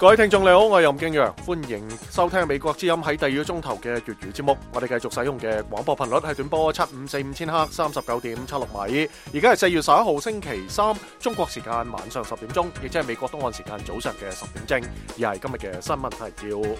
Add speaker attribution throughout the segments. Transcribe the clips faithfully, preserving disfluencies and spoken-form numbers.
Speaker 1: 各位聽眾你好，我係任敬陽，歡迎收聽美國之音喺第二個鐘頭嘅粵語節目。我哋繼續使用嘅廣播頻率係短波七五四五千赫三十九點七六米。而家係四月十一號星期三，中國時間晚上十點鐘，亦即係美國東岸時間早上嘅十點正。而係今日嘅新聞提要。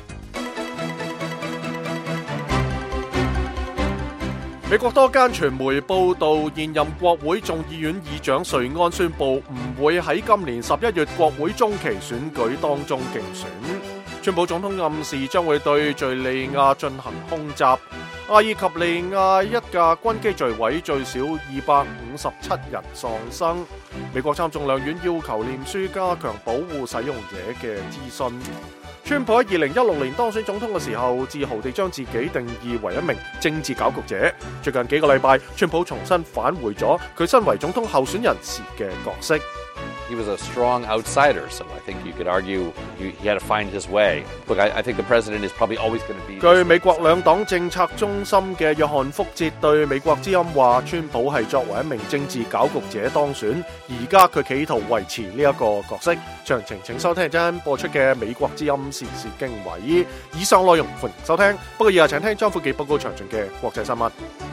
Speaker 1: 美國多間傳媒報道，現任國會眾議院議長瑞安宣布唔會喺今年十一月國會中期選舉當中競選。川普總統暗示將會對敘利亞進行空襲。阿爾及利亞一架軍機墜毀，最少二百五十七人喪生。美國參眾兩院要求臉書加強保護使用者嘅資訊。川普喺二零一六年當選總統嘅時候，自豪地將自己定義為一名政治搞局者。最近幾個禮拜，川普重新返回咗佢身為總統候選人時嘅角色。
Speaker 2: He was a strong outsider, so I think you could argue he had to find his way. Look, I, I think the president is probably always going to be...
Speaker 1: 據美國兩黨政策中心嘅約翰福哲對美國之音話，川普係作為一名政治搞局者當選，而家佢企圖維持呢一個角色。詳情請收聽陣播出嘅美國之音時事經緯。以上內容歡迎收聽，不過以下請聽張富傑報告詳盡嘅國際新聞。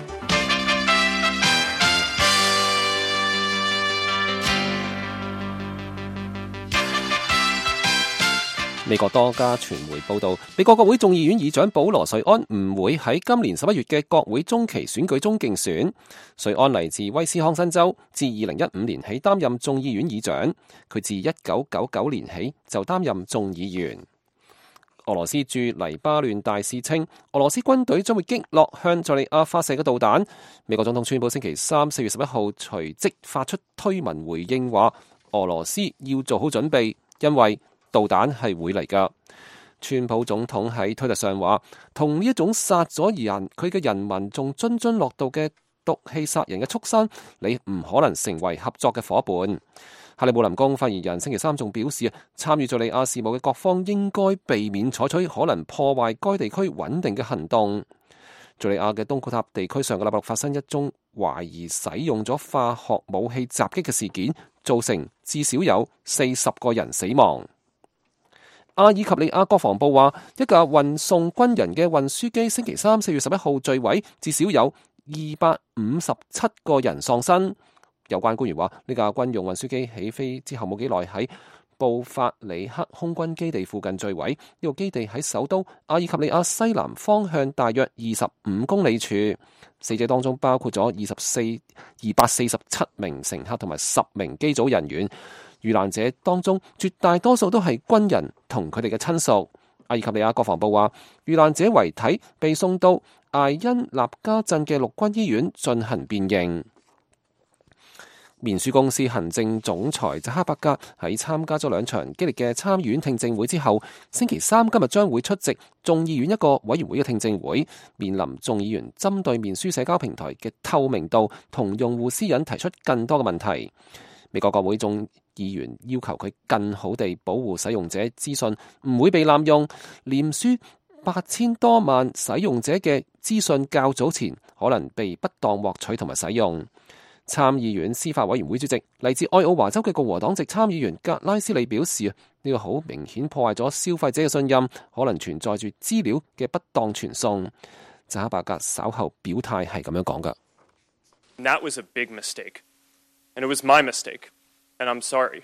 Speaker 3: 美國多家傳媒報道，美國國會眾議院議長保羅·瑞安唔會喺今年十一月嘅國會中期選舉中競選。瑞安嚟自威斯康辛州，自二零一五年起擔任眾議院議長。佢自一九九九年起就擔任眾議員。俄羅斯駐黎巴嫩大使稱，俄羅斯軍隊將會擊落向敘利亞發射嘅導彈。美國總統川普星期三四月十一號隨即發出推文回應，話俄羅斯要做好準備，因為導彈係會嚟㗎。川普總統喺推特上話，同呢一種殺咗人佢嘅人民仲津津樂道嘅毒氣殺人嘅畜生，你唔可能成為合作嘅夥伴。克里姆林宮發言人星期三仲表示，參與敘利亞事務嘅各方應該避免採取可能破壞該地區穩定嘅行動。敘利亞嘅東古塔地區上個禮拜六發生一宗懷疑使用咗化學武器襲擊嘅事件，造成至少有四十個人死亡。阿爾及利亞國防部話，一架運送軍人嘅運輸機星期三四月十一號墜毀，至少有二百五十七個人喪生。有關官員話，呢架軍用運輸機起飛之後冇幾耐喺布法里克空軍基地附近墜毀。呢個基地喺首都阿爾及利亞西南方向大約二十五公里處。死者當中包括咗二十四二百四十七名乘客同埋十名機組人員。遇難者當中絕大多數都係軍人同佢哋嘅親屬。阿爾及利亞國防部話，遇難者遺體被送到艾因納加鎮嘅陸軍醫院進行辨認。面書公司行政總裁扎克伯格喺參加咗兩場激烈嘅參議院聽證會之後，星期三今日將會出席眾議院一個委員會嘅聽證會，面臨眾議員針對面書社交平台嘅透明度同用戶私隱提出更多嘅問題。美國國會眾議員要求佢更好地保護使用者資訊唔會被濫用。臉書八千多萬使用者嘅資訊較早前可能被不當獲取同埋使用。參議院司法委員會主席嚟自愛奧華州嘅共和黨籍參議員格拉斯利表示，呢個好明顯破壞咗消費者嘅信任，可能存在住資料嘅不當傳送。扎克伯格稍後表態係咁樣講㗎。
Speaker 4: That was a big mistake, and it was my mistake, and I'm sorry.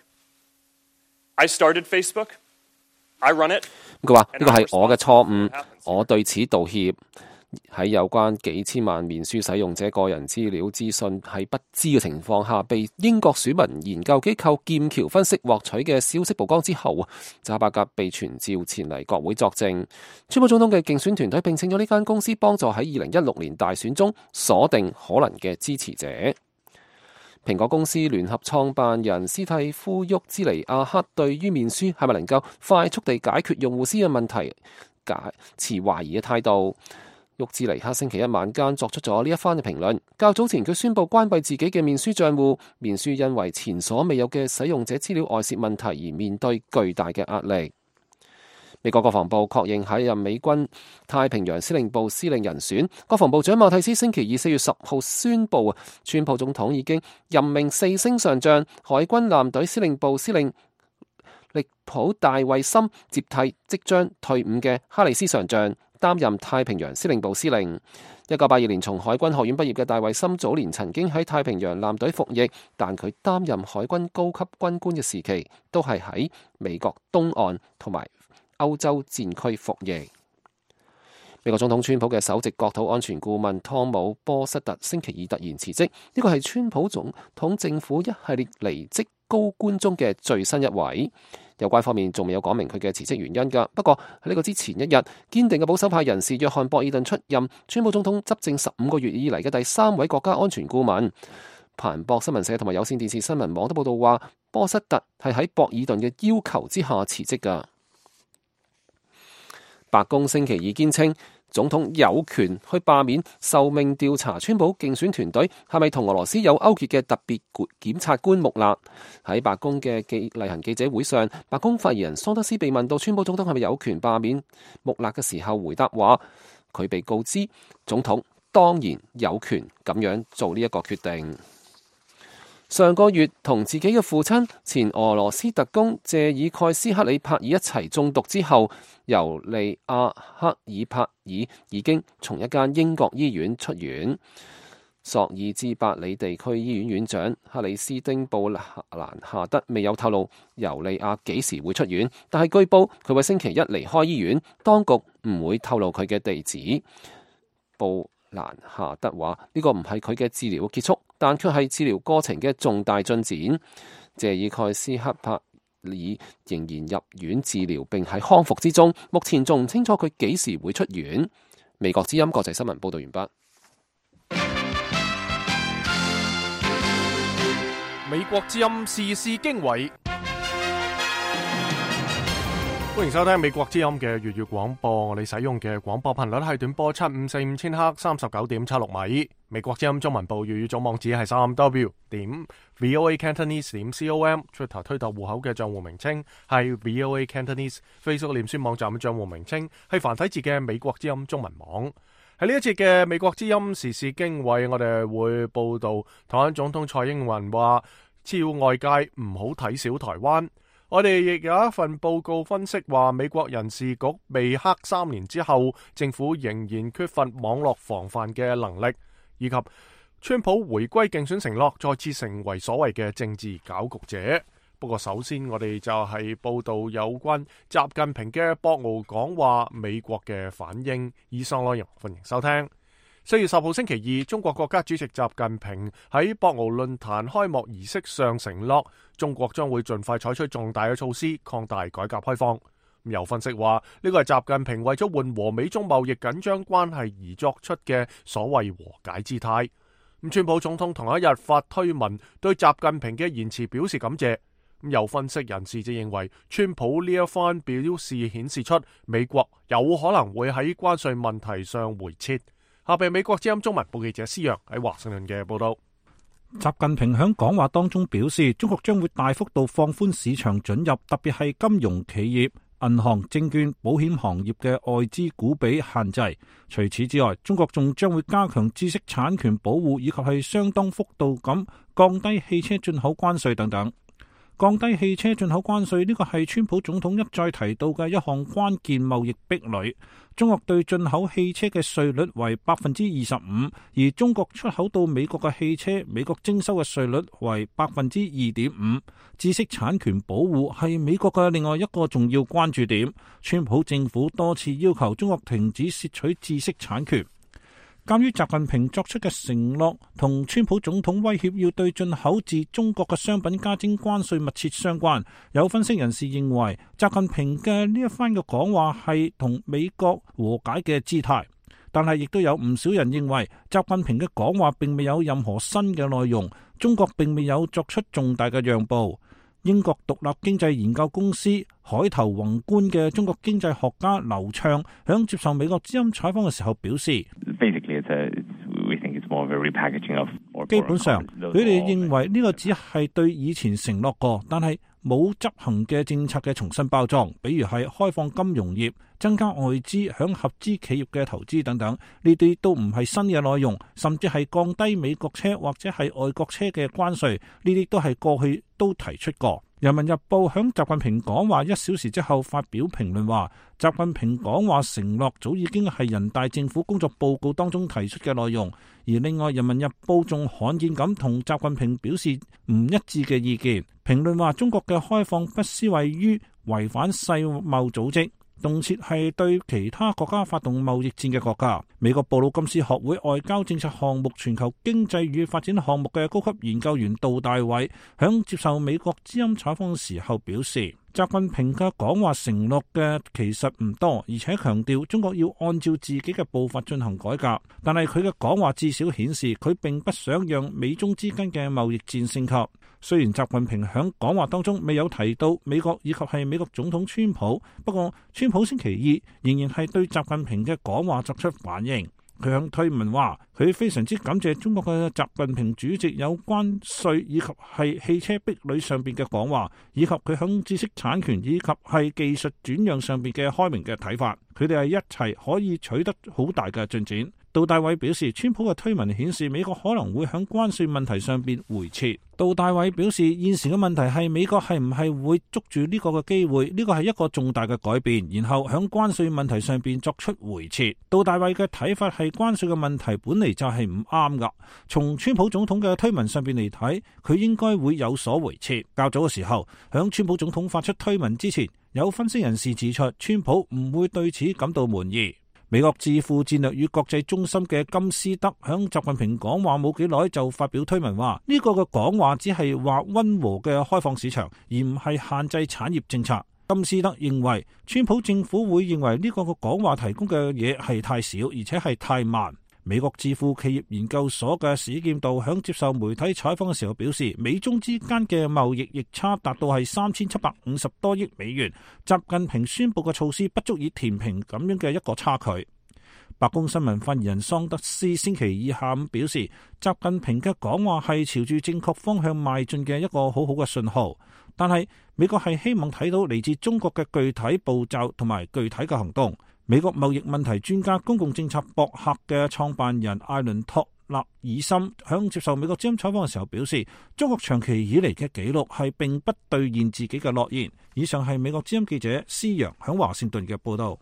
Speaker 4: I started Facebook, I run it.
Speaker 3: 佢話呢個係我嘅錯誤，我對此道歉。喺有關幾千萬面書使用者個人資料資訊喺不知嘅情況下被英國選民研究機構劍橋分析獲取嘅消息曝光之後，扎克伯格被傳召前嚟國會作證。川普總統嘅競選團隊聘請咗呢間公司幫助喺二零一六年大選中鎖定可能嘅支持者。蘋果公司聯合創辦人斯蒂夫·沃茲尼亞克對於面書係咪能夠快速地解決用戶私隱問題解持懷疑嘅態度。沃茲尼克星期一晚間作出咗呢一番嘅評論。較早前佢宣布關閉自己嘅面書賬戶，面書因為前所未有嘅使用者資料外泄問題而面對巨大嘅壓力。美國國防部確認下任美軍太平洋司令部司令人選，國防部長馬蒂斯星期二四月十號宣布，川普總統已經任命四星上將海軍艦隊司令部司令力普戴維森接替即將退伍嘅哈里斯上將，擔任太平洋司令部司令。一九八二年從海軍學院畢業嘅戴維森早年曾經喺太平洋艦隊服役，但佢擔任海軍高級軍官嘅時期都係喺美國東岸同埋歐洲戰區服役。美國總統川普嘅首席國土安全顧問湯姆波瑟特星期二突然辭職，呢個係川普總統政府一系列離職高官中嘅最新一位。有關方面仲未有講明佢嘅辭職原因㗎。不過喺呢個之前一日，堅定嘅保守派人士約翰博爾頓出任川普總統執政十五個月以嚟嘅第三位國家安全顧問。彭博新聞社同埋有線電視新聞網都報道話，波瑟特係喺博爾頓嘅要求之下辭職㗎。白宮星期二堅稱，總統有權去罷免受命調查川普競選團隊係咪同俄羅斯有勾結嘅特別檢察官穆勒。喺白宮嘅記例行記者會上，白宮發言人桑德斯被問到川普總統係咪有權罷免穆勒嘅時候，回答話佢被告知總統當然有權咁樣做呢一個決定。上個月同自己嘅父親前俄羅斯特工謝爾蓋斯克里帕爾一齊中毒之後，尤利亞克爾帕爾已經從一間英國醫院出院。索爾茲伯里地區醫院院長克里斯丁布蘭夏德未有透露尤利亞幾時會出院，但係據報佢會星期一離開醫院，當局唔會透露佢嘅地址。布蘭夏德話呢個唔係佢嘅治療結束，但卻係治療過程嘅重大進展。謝爾蓋斯克帕爾仍然入院治療並喺康復之中，目前仲唔清楚佢幾時會出院。美國之音國際新聞報道完畢。
Speaker 1: 美國之音時事經緯，歡迎收聽美國之音嘅粵語廣播。我哋使用嘅廣播頻率係短波七五四五千赫，三十九點七六米。美國之音中文部粵語總網址係三 w 點 voa cantonese 點 com。Twitter 推特戶口嘅賬戶名稱係 voa cantonese。Facebook 臉書網站嘅賬戶名稱係繁體字嘅美國之音中文網。喺呢一節嘅美國之音時事經緯，我哋會報道台灣總統蔡英文話，只要外界唔好睇小台灣。我哋亦有一份報告分析話，美國人事局被黑三年之後，政府仍然缺乏網絡防範嘅能力，以及川普回歸競選承諾再次成為所謂嘅政治攪局者。不過首先我哋就係報道有關習近平嘅博鰲講話，美國嘅反應。以上內容歡迎收聽。四月十號星期二，中國國家主席習近平喺博鰲論壇開幕儀式上承諾，中國將會盡快採取重大嘅措施，擴大改革開放。有分析話，呢個係習近平為咗緩和美中貿易緊張關係而作出嘅所謂和解姿態。咁川普總統同一日發推文對習近平嘅言辭表示感謝。有分析人士就認為，川普呢一番表示顯示出美國有可能會喺關稅問題上回撤。下邊美國之音中文部記者施陽喺華盛頓嘅報道。
Speaker 5: 習近平喺講話當中表示，中國將會大幅度放寬市場准入，特別係金融企業、銀行、證券、保險行業嘅外資股比限制。除此之外，中國仲將會加強知識產權保護，以及係相當幅度咁降低汽車進口關稅等等。降低汽車進口關稅呢個係川普總統一再提到嘅一項關鍵貿易壁壘。中國對進口汽車嘅稅率為百分之二十五，而中國出口到美國嘅汽車，美國徵收嘅稅率為百分之二點五。知識產權保護係美國嘅另外一個重要關注點。川普政府多次要求中國停止竊取知識產權。鑒於習近平作出嘅承諾同川普總統威脅要對進口自中國嘅商品加徵關稅密切相關，有分析人士認為，習近平嘅呢一番嘅講話係同美國和解嘅姿態，但係亦都有唔少人認為，習近平嘅講話並未有任何新嘅內容，中國並未有作出重大嘅讓步。英國獨立經濟研究公司海頭宏觀嘅中國經濟學家劉暢響接受美國之音採訪嘅時候表示，基本上佢哋認為呢個只係對以前承諾過但係冇執行嘅政策嘅重新包裝，比如係開放金融業、增加外資響合資企業嘅投資等等，呢啲都唔係新嘅內容，甚至係降低美國車或者係外國車嘅關稅，呢啲都係過去都提出過。 人民日報響習近平講話一小時之後發表評論話，習近平講話承諾早已經係人大政府工作報告當中提出嘅內容。而另外，人民日報仲罕見咁同習近平表示唔一致嘅意見。評論話，中國嘅開放不思位於違反世貿組織，動輒係對其他國家發動貿易戰嘅國家。美國布魯金斯學會外交政策項目全球經濟與發展項目嘅高級研究員杜大偉響接受美國之音採訪嘅時候表示，習近平嘅講話承諾嘅其實唔多，而且強調中國要按照自己嘅步伐進行改革。但係佢嘅講話至少顯示佢並不想讓美中之間嘅貿易戰升級。雖然習近平響講話當中未有提到美國以及係美國總統川普，不過川普星期二仍然係對習近平嘅講話作出反應。佢向推文話，佢非常之感謝中國嘅習近平主席有關稅以及係汽車壁壘上邊嘅講話，以及佢響知識產權以及係技術轉讓上邊嘅開明嘅睇法。佢哋係一齊可以取得好大嘅進展。杜大偉表示，川普嘅推文顯示美國可能會響關稅問題上邊回撤。杜大偉表示，現時嘅問題係美國係唔係會捉住呢個嘅機會，呢個係一個重大嘅改變，然後響關稅問題上邊作出回撤。杜大偉嘅睇法係關稅嘅問題本嚟就係唔啱噶，從川普總統嘅推文上邊嚟睇，佢應該會有所回撤。較早嘅時候，響川普總統發出推文之前，有分析人士指出，川普唔會對此感到滿意。美國智庫戰略與國際中心嘅金斯德響習近平講話冇幾耐就發表推文話，呢個嘅講話只係話溫和嘅開放市場，而唔係限制產業政策。金斯德認為，川普政府會認為呢個嘅講話提供嘅嘢係太少，而且係太慢。美國智庫企業研究所嘅史劍道響接受媒體採訪嘅時候表示，美中之間嘅貿易逆差達到係三千七百五十多億美元，習近平宣布嘅措施不足以填平咁樣嘅一個差距。白宮新聞發言人桑德斯星期二下午表示，習近平嘅講話係朝住正確方向邁進嘅一個好好嘅信號，但係美國係希望睇到嚟自中國嘅具體步驟同埋具體嘅行動。美國貿易問題專家、公共政策博客嘅創辦人艾倫托勒爾森響接受美國之音採訪嘅時候表示，中國長期以嚟嘅紀錄係並不兌現自己嘅諾言。以上係美國之音記者施陽響華盛頓嘅報道。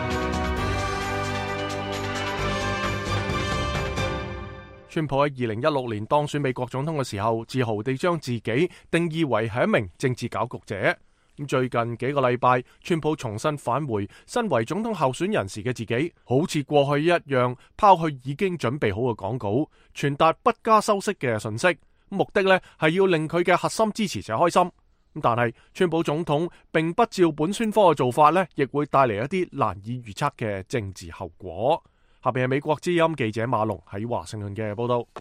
Speaker 1: 川普喺二零一六年當選美國總統嘅時候，自豪地將自己定義為係一名政治搞局者。咁最近幾個禮拜，川普重新返回身為總統候選人時嘅自己，好似過去一樣，拋去已經準備好嘅講稿，傳達不加修飾嘅信息，目的呢係要令佢嘅核心支持者開心。但係川普總統並不照本宣科嘅做法呢，亦會帶嚟一啲難以預測嘅政治後果。下邊係美國之音記者馬龍喺華盛頓嘅報道。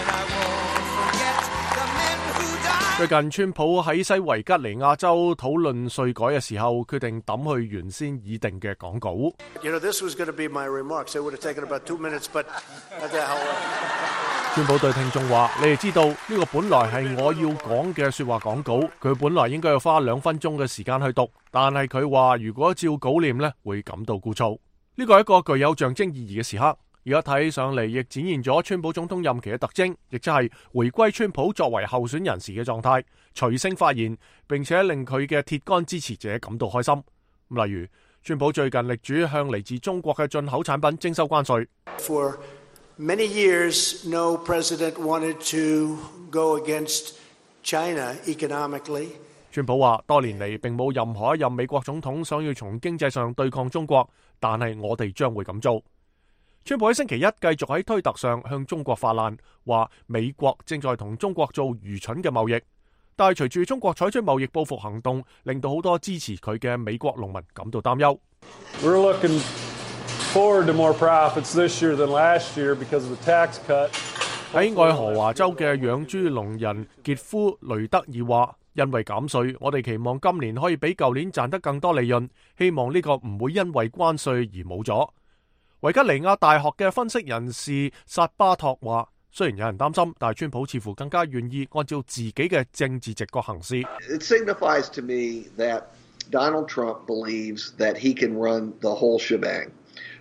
Speaker 1: 最近川普喺西維吉尼亞州討論稅改嘅時候，決定抌去原先擬定嘅講稿。
Speaker 6: You know, this was going to be my remarks. It would have taken about two minutes, but what the hell?
Speaker 1: 川普對聽眾話：你哋知道呢個本來係我要講嘅說話講稿，佢本來應該要花兩分鐘嘅時間去讀，但係佢話如果照稿念呢，會感到枯燥。呢個係一個具有象徵意義嘅時刻。而家睇上嚟，亦展現咗川普總統任期嘅特徵，亦即係回歸川普作為候選人時嘅狀態，隨性發言，並且令佢嘅鐵桿支持者感到開心。例如，川普最近力主向嚟自中國嘅進口產品徵收關稅。
Speaker 6: For many years, no president wanted to go against China economically.
Speaker 1: 川普話：多年嚟並冇任何一任美國總統想要從經濟上對抗中國，但係我哋將會咁做。川普喺星期一繼續喺推特上向中國發難，話美國正在同中國做愚蠢嘅貿易。但係隨住中國採取貿易報復行動，令到好多支持佢嘅美國農民感到擔憂。
Speaker 7: We're looking forward to more profits this year than last year because of the tax cut.
Speaker 1: 喺愛荷華州嘅養豬農人傑夫雷德爾話：因為減稅，我哋期望今年可以比舊年賺得更多利潤，希望呢個唔會因為關稅而冇咗。維吉尼亞大學嘅分析人士薩巴托話：雖然有人擔心，但係川普似乎更加願意按照自己嘅政治直覺行事。
Speaker 8: It signifies to me that Donald Trump believes that he can run the whole shebang.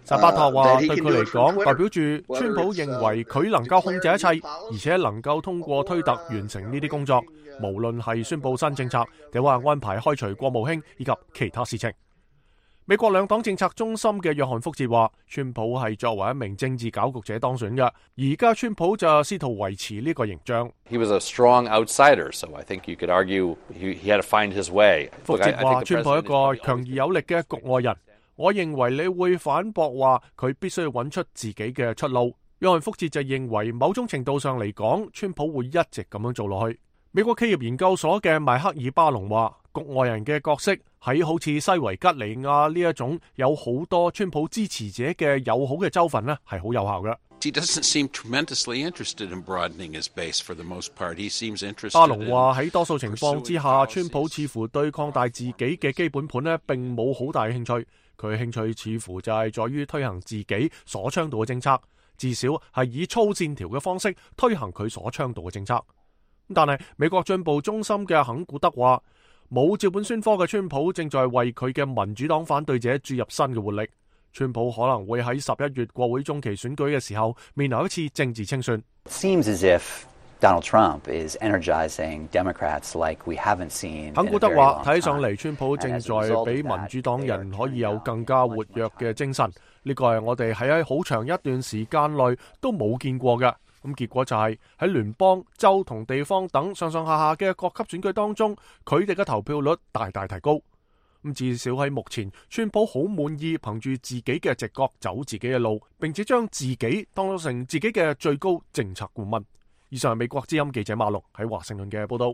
Speaker 1: 薩巴托話對佢嚟講，代表住川普認為佢能夠控制一切，而且能夠通過推特完成呢啲工作，無論係宣佈新政策，定話安排開除國務卿以及其他事情。美國兩黨政策中心嘅約翰福哲話，川普係作為一名政治攪局者當選嘅，而家川普就試圖維持呢個形象。
Speaker 2: He was a strong outsider, so I think you could argue he, he had to find his way.
Speaker 1: 福哲話，川普係一個強而有力嘅局外人。我認為你會反駁話佢必須要揾出自己嘅出路。約翰福哲就認為某種程度上嚟講，川普會一直咁樣做落去。美國企業研究所嘅邁克爾巴隆話，局外人嘅角色喺好似西維吉尼亞呢一種有好多川普支持者嘅友好嘅州份呢，係好有效嘅。
Speaker 8: He doesn't seem tremendously interested in broadening his base for the most part. He seems interested.
Speaker 1: 巴隆話喺多數情況之下，川普似乎對擴大自己嘅基本盤呢並冇好大興趣。佢興趣似乎就係在於推行自己所倡導嘅政策，至少係以粗線條嘅方式推行佢所倡導嘅政策。但係美國進步中心嘅肯古德話，冇照本宣科嘅川普正在為佢嘅民主黨反對者注入新嘅活力。川普可能會喺十一月國會中期選舉嘅時候面臨一次政治清算。
Speaker 9: It seems as if Donald Trump is energizing Democrats like we haven't seen.
Speaker 1: 肯古德話，睇上嚟川普正在俾民主黨人可以有更加活躍嘅精神，呢個係我哋喺喺好長一段時間內都冇見過嘅。咁結果就係喺聯邦、州同地方等上上下下嘅各級選舉當中，佢哋嘅投票率大大提高。咁至少喺目前，川普好滿意憑住自己嘅直覺走自己嘅路，並且將自己當成自己嘅最高政策顧問。以上係美國之音記者馬龍喺華盛頓嘅報道。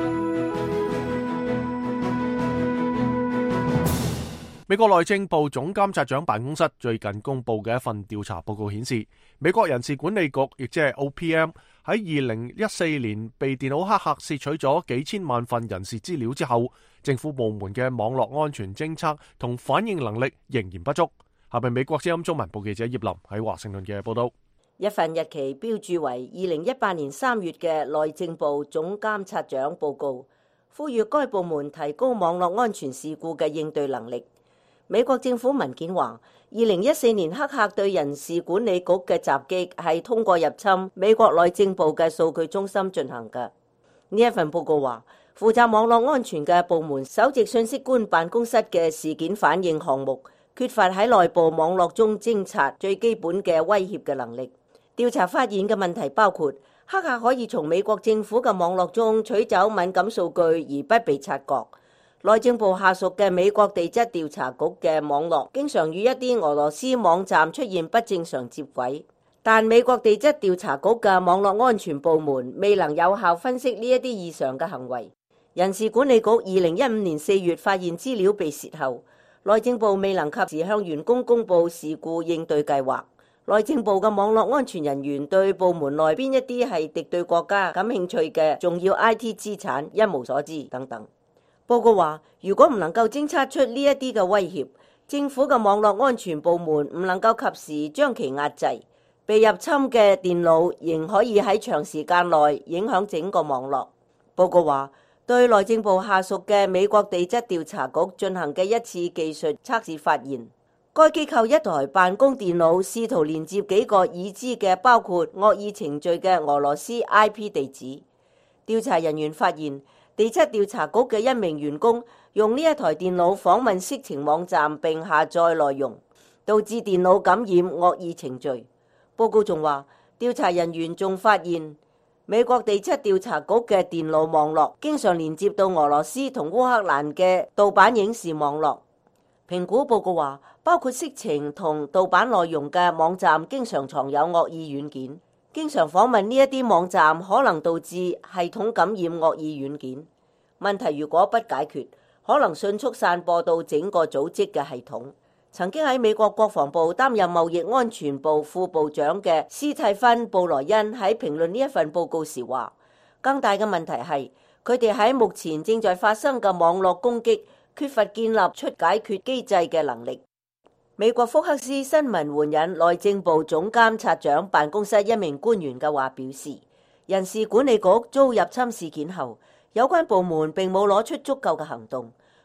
Speaker 1: 美國內政部總監察長辦公室最近公布嘅一份調查報告顯示，美國人事管理局亦即係 O P M 喺二零一四年被電腦黑客竊取咗幾千萬份人事資料之後，政府部門嘅網絡安全偵測同反應能力仍然不足。下邊美國之音中文部記者葉林喺華盛頓嘅報道。
Speaker 10: 一份日期標註為二零一八年三月嘅內政部總監察長報告，呼籲該部門提高網絡安全事故嘅應對能力。美國政府文件話，二零一四年黑客對人事管理局嘅襲擊係通過入侵美國內政部嘅數據中心進行嘅。呢一份報告話，負責網絡安全嘅部門首席信息官辦公室嘅事件反應項目缺乏喺內部網絡中偵察最基本嘅威脅嘅能力。調查發現嘅問題包括，黑客可以從美國政府嘅網絡中取走敏感數據而不被察覺。內政部下屬嘅美國地質調查局嘅網絡經常與一啲俄羅斯網站出現不正常接軌，但美國地質調查局嘅網絡安全部門未能有效分析呢一啲異常嘅行為。人事管理局二零一五年四月發現資料被洩後，內政部未能及時向員工公佈事故應對計劃。內政部嘅網絡安全人員對部門內邊一啲係敵對國家感興趣嘅重要 I T 資產一無所知等等。報告話，如果唔能夠偵測出呢一啲嘅威脅，政府嘅網絡安全部門唔能夠及時將其壓制，被入侵嘅電腦仍可以喺長時間內影響整個網絡。報告話，對內政部下屬嘅美國地質調查局進行嘅一次技術測試發現，該機構一台辦公電腦試圖連接幾個已知嘅包括惡意程序嘅俄羅斯 I P 地址。調查人員發現，地質調查局嘅一名員工用呢一台電腦訪問色情網站並下載內容，導致電腦感染惡意程序。報告仲話，調查人員仲發現美國地質調查局嘅電腦網絡經常連接到俄羅斯同烏克蘭嘅盜版影視網絡。評估報告話，包括色情同盜版內容嘅網站經常藏有惡意軟件，經常訪問呢一啲網站可能導致系統感染惡意軟件。問題如果不解決，可能迅速散播到整個組織嘅系統。曾經喺美國國防部擔任貿易安全部副部長嘅斯蒂芬·布萊恩喺評論呢一份報告時話，更大嘅問題係佢哋喺目前正在發生嘅網絡攻擊缺乏建立出解決機制嘅能力。美國福克斯新聞援引內政部總監察長辦公室一名官員嘅話表示，人事管理局遭入侵事件後，有關部門並冇攞出足夠嘅行動。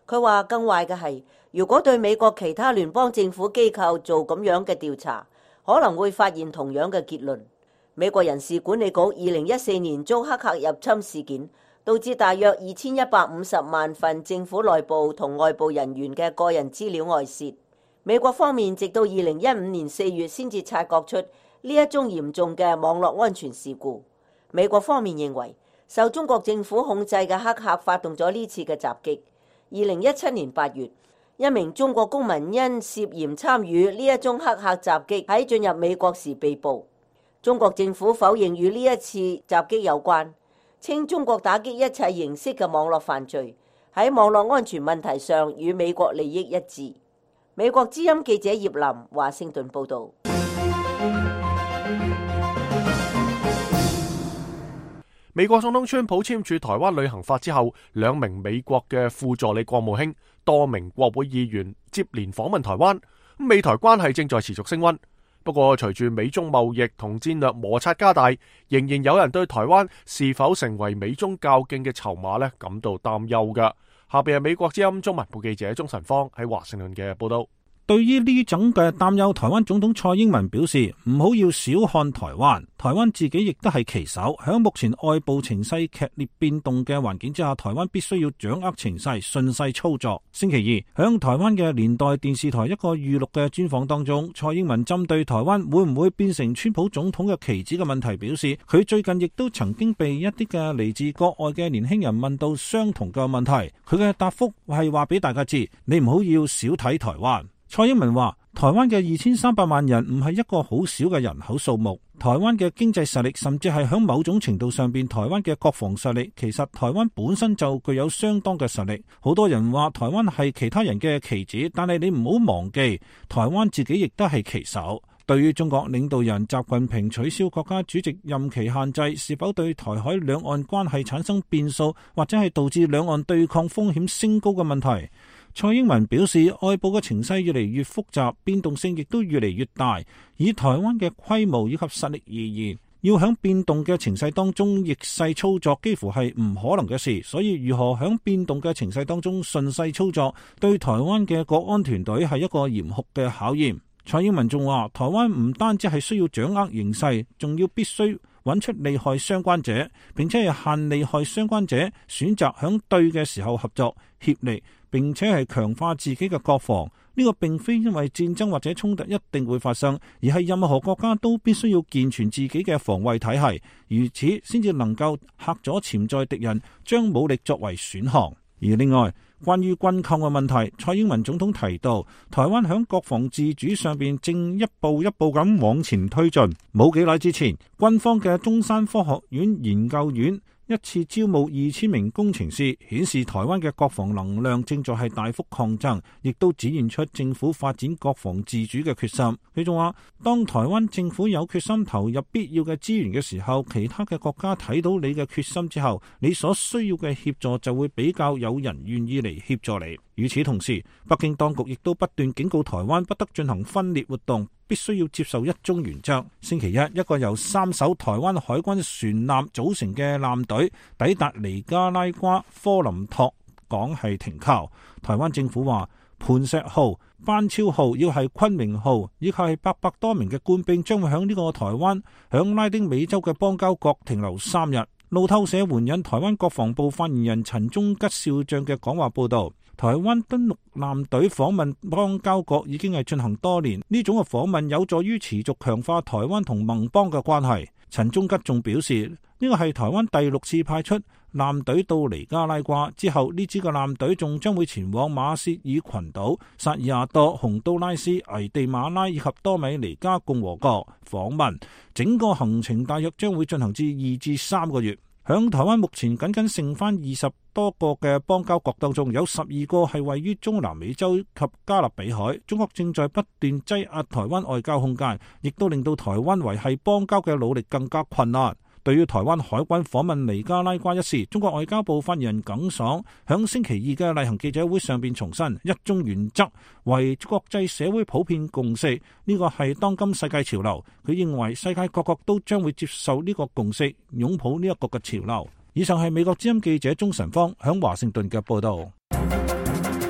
Speaker 10: 佢話更壞嘅係，如果對美國其他聯邦政府機構做咁樣嘅調查，可能會發現同樣嘅結論。美國人事管理局二零一四年遭黑客入侵事件，導致大約二千一百五十萬份政府內部同外部人員嘅個人資料外泄。美國方面直到二零一五年四月先至察覺出呢一宗嚴重嘅網絡安全事故。美國方面認為，受中國政府控制嘅黑客發動咗呢次嘅襲擊。二零一七年八月，一名中國公民因涉嫌參與呢一宗黑客襲擊喺進入美國時被捕。中國政府否認與呢一次襲擊有關，稱中國打擊一切形式嘅網絡犯罪，喺網絡安全問題上與美國利益一致。美國之音記者葉林華盛頓報導。
Speaker 1: 美國總統川普簽署台灣旅行法之後，兩名美國嘅副助理國務卿、多名國會議員接連訪問台灣，美台關係正在持續升溫。不過，隨住美中貿易同戰略摩擦加大，仍然有人對台灣是否成為美中較勁嘅籌碼咧感到擔憂㗎。下邊係美國之音中文部記者鍾晨芳喺華盛頓嘅報道。
Speaker 5: 對於呢種嘅擔憂，台灣總統蔡英文表示唔好要小看台灣，台灣自己亦都係棋手。喺目前外部情勢劇烈變動嘅環境之下，台灣必須要掌握情勢，順勢操作。星期二，喺台灣嘅年代電視台一個預錄嘅專訪當中，蔡英文針對台灣會唔會變成川普總統嘅棋子嘅問題表示，佢最近亦都曾經被一啲嘅嚟自國外嘅年輕人問到相同嘅問題，佢嘅答覆係話俾大家知，你唔好要少睇台灣。蔡英文話，台灣嘅二千三百萬人唔係一個好少嘅人口數目，台灣嘅經濟實力甚至係響某種程度上邊，台灣嘅國防實力，其實台灣本身就具有相當嘅實力。好多人話台灣係其他人嘅棋子，但係你唔好忘記，台灣自己亦都係棋手。對於中國領導人習近平取消國家主席任期限制，是否對台海兩岸關係產生變數，或者係導致兩岸對抗風險升高嘅問題，蔡英文表示，外部嘅情勢越嚟越複雜，變動性亦都越嚟越大。以台灣嘅規模以及實力而言，要響變動嘅情勢當中逆勢操作，幾乎係唔可能嘅事。所以，如何響變動嘅情勢當中順勢操作，對台灣嘅國安團隊係一個嚴酷嘅考驗。蔡英文仲話，台灣唔單止係需要掌握形勢，仲要必須揾出利害相關者，並且係限利害相關者選擇響對嘅時候合作協力，並且係強化自己嘅國防。呢個並非因為戰爭或者衝突一定會發生，而係任何國家都必須要健全自己嘅防衛體系，如此先至能夠嚇阻潛在敵人將武力作為選項。而另外，關於軍購嘅問題，蔡英文總統提到，台灣響國防自主上邊正一步一步咁往前推進。冇幾耐之前，軍方嘅中山科學院研究院一次招募二千名工程師，顯示台灣嘅國防能量正在係大幅擴增，亦都展現出政府發展國防自主嘅決心。佢仲話，當台灣政府有決心投入必要嘅資源嘅時候，其他嘅國家睇到你嘅決心之後，你所需要嘅協助就會比較有人願意嚟協助你。與此同時，北京當局亦都不斷警告台灣不得進行分裂活動，必須要接受一中原則。星期一，一個由三艘台灣海軍船艦組成嘅艦隊抵達尼加拉瓜科林托港係停靠。台灣政府話，磐石號、班超號，要係昆明號，以及係八百多名嘅官兵將會響呢個台灣響拉丁美洲嘅邦交國停留三日。路透社援引台灣國防部發言人陳忠吉少將嘅講話報道，台灣登陸艦隊訪問邦交國已經係進行多年，呢種嘅訪問有助於持續強化台灣同盟邦嘅關係。陳忠吉仲表示，呢個係台灣第六次派出艦隊到尼加拉瓜之後，呢支嘅艦隊仲將會前往馬歇爾群島、薩爾瓦多、洪都拉斯、危地馬拉以及多米尼加共和國訪問，整個行程大約將會進行至二至三個月。響台灣目前僅僅剩翻二十多個嘅邦交國當中，有十二個係位於中南美洲及加勒比海。中國正在不斷擠壓台灣外交空間，亦都令到台灣維繫邦交嘅努力更加困難。對於台灣海軍訪問尼加拉瓜一事，中國外交部發言人耿爽響星期二嘅例行記者會上邊重申，一中原則為國際社會普遍共識，呢個係當今世界潮流。佢認為世界各國都將會接受呢個共識，擁抱呢一個嘅潮流。以上係美國之音記者鍾晨芳響華盛頓嘅報道。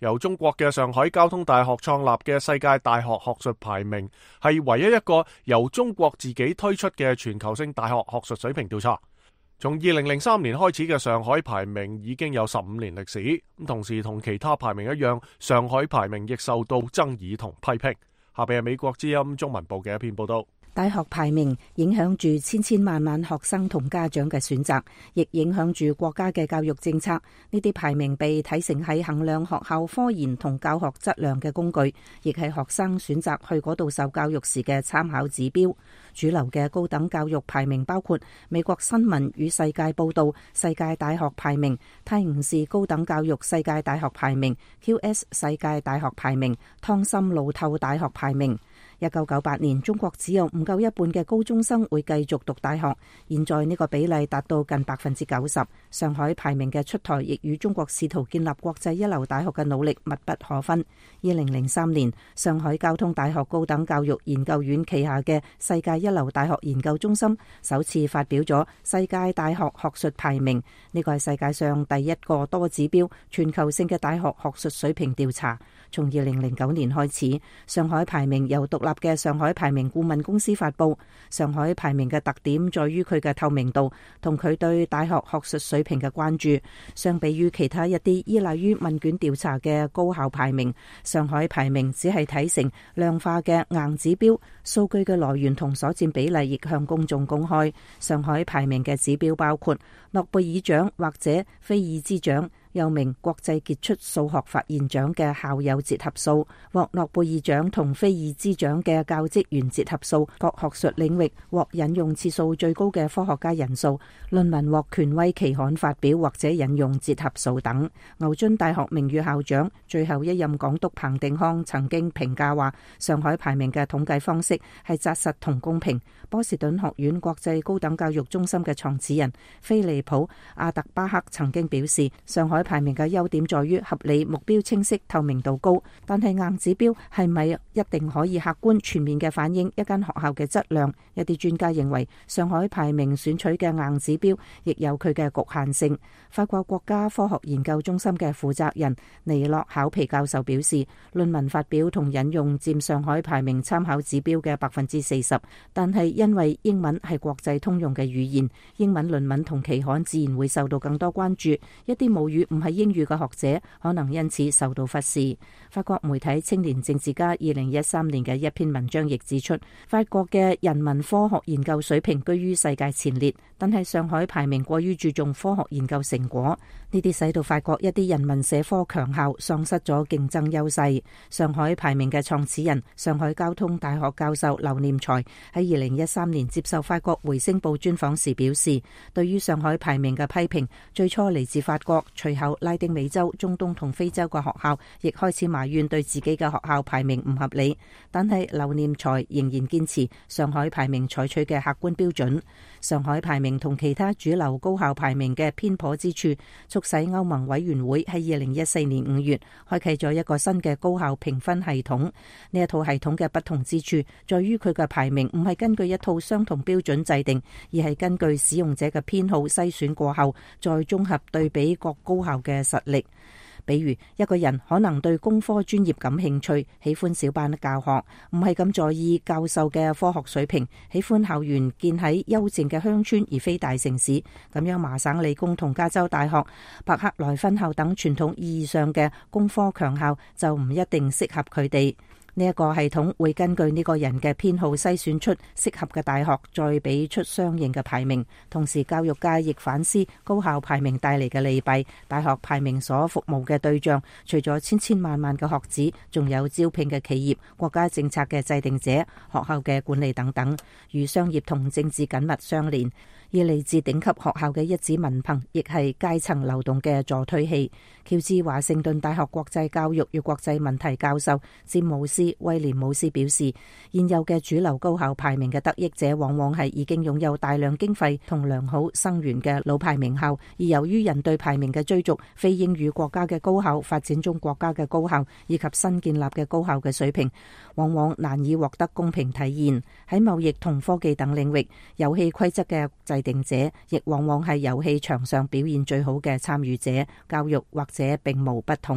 Speaker 1: 由中國嘅上海交通大學創立嘅世界大學學術排名，係唯一一個由中國自己推出嘅全球性大學學術水平調查。從二零零三年開始嘅上海排名已經有十五年歷史，同時同其他排名一樣，上海排名亦受到爭議同批評。下邊係美國之音中文部嘅一篇報道。
Speaker 11: 大學排名影響住千千萬萬學生同家長嘅選擇，亦影響住國家嘅教育政策。呢啲排名被睇成係衡量學校科研同教學質量嘅工具，亦係學生選擇去嗰度受教育時嘅參考指標。主流嘅高等教育排名包括美國新聞與世界報導世界大學排名、泰晤士高等教育世界大學排名、Q S 世界大學排名、湯森路透大學排名。一九九八年，中國只有唔夠一半嘅高中生會繼續讀大學，現在呢個比例達到近百分之九十。上海排名嘅出台亦與中國試圖建立國際一流大學嘅努力密不可分。二零零三年，上海交通大學高等教育研究院旗下嘅世界一流大學研究中心首次發表咗世界大學學術排名，呢個係世界上第一個多指標全球性嘅大學學術水平調查。從二零零九年開始，上海排名由獨立嘅上海排名顧問公司發佈。上海排名嘅特點在於佢嘅透明度同佢對大學學術水平嘅關注。相比於其他一啲依賴於問卷調查嘅高校排名，上海排名只係睇成量化嘅硬指標，數據嘅來源同所佔比例亦向公眾公開。上海排名嘅指標包括諾貝爾獎或者菲爾茲獎，又名國際傑出數學發現獎嘅校友折合數，獲諾貝爾獎同菲爾茲獎嘅教職員折合數，各學術領域獲引用次數最高嘅科學家人數，論文獲權威期刊發表或者引用折合數等。牛津大學名譽校長、最後一任港督彭定康曾經評價話，上海排名嘅統計方式係紮實同公平。波士頓學院國際高等教育中心嘅創始人菲利普·阿特巴克曾經表示，上海排名嘅優點在於合理、目標清晰、透明度高，但係硬指標係咪一定可以客觀全面嘅反映一間學校嘅質量？一啲專家認為，上海排名選取嘅硬指標亦有佢嘅局限性。法國國家科學研究中心嘅負責人尼洛考皮教授表示，論文發表同引用佔上海排名參考指標嘅百分之四十，但係因為英文係國際通用嘅語言，英文論文同期刊自然會受到更多關注。一啲母語唔係英語嘅學者可能因此受到忽視。法國媒體青年政治家二零一三年嘅一篇文章亦指出，法國嘅人文科學研究水平居於世界前列，但係上海排名過於注重科學研究成果，呢啲使到法國一啲人文社科強校喪失咗競爭優勢。上海排名嘅創始人、上海交通大學教授劉念才喺二零一三年接受法國回聲報專訪時表示，對於上海排名嘅批評最初嚟自法國，隨後拉丁美洲、中東同非洲嘅學校亦開始埋怨對自己嘅學校排名唔合理，但係劉念才仍然堅持上海排名採取嘅客觀標準。上海排名同其他主流高校排名嘅偏頗之處，促使歐盟委員會喺二零一四年五月開啟咗一個新嘅高校評分系統。呢一套系統嘅不同之處在於佢嘅排名唔係根據一套相同標準制定，而係根據使用者嘅偏好篩選過後，再綜合對比各高校嘅實力。比如一個人可能對工科專業感興趣，喜歡小班教學，唔係咁在意教授嘅科學水平，喜歡校園建喺幽靜嘅鄉村而非大城市。咁樣麻省理工同加州大學、伯克萊分校等傳統意義上嘅工科強校就唔一定適合佢哋。呢一個系統會根據呢個人嘅偏好篩選出適合嘅大學，再俾出相應嘅排名。同時教育界亦反思高校排名帶嚟嘅利弊。大學排名所服務嘅對象，除咗千千萬萬嘅學子，仲有招聘嘅企業、國家政策嘅制定者、學校嘅管理等等，與商業同政治緊密相連。而嚟自頂級學校嘅一紙文憑，亦係階層流動嘅助推器。喬治華盛頓大學國際教育與國際問題教授詹姆斯威廉姆斯表示，現有嘅主流高校排名嘅得益者，往往係已經擁有大量經費同良好生源嘅老牌名校，而由於人對排名嘅追逐，非英語國家嘅高校、發展中國家嘅高校以及新建立嘅高校嘅水平，往往難以獲得公平體現。喺貿易同科技等領域，遊戲規則嘅制定者亦往往係遊戲場上表現最好嘅參與者，教育或者並無不同。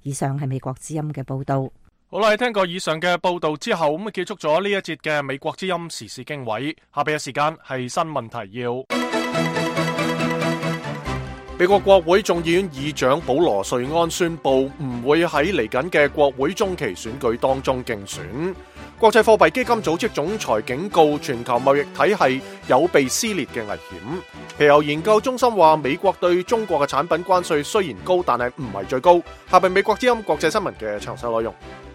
Speaker 11: 以上係美國之音嘅報道。
Speaker 1: 好啦，聽過以上嘅報道之後，咁啊結束咗呢一節嘅美國之音時事經緯。下邊嘅時間係新聞提要。美國國會眾議院議長保羅瑞安宣布唔會喺嚟緊嘅國會中期選舉當中競選。國際貨幣基金組織總裁警告全球貿易體系有被撕裂嘅危險。皮尤研究中心話，美國對中國嘅產品關稅雖然高，但係唔係最高。下邊美國之音國際新聞嘅詳細內容。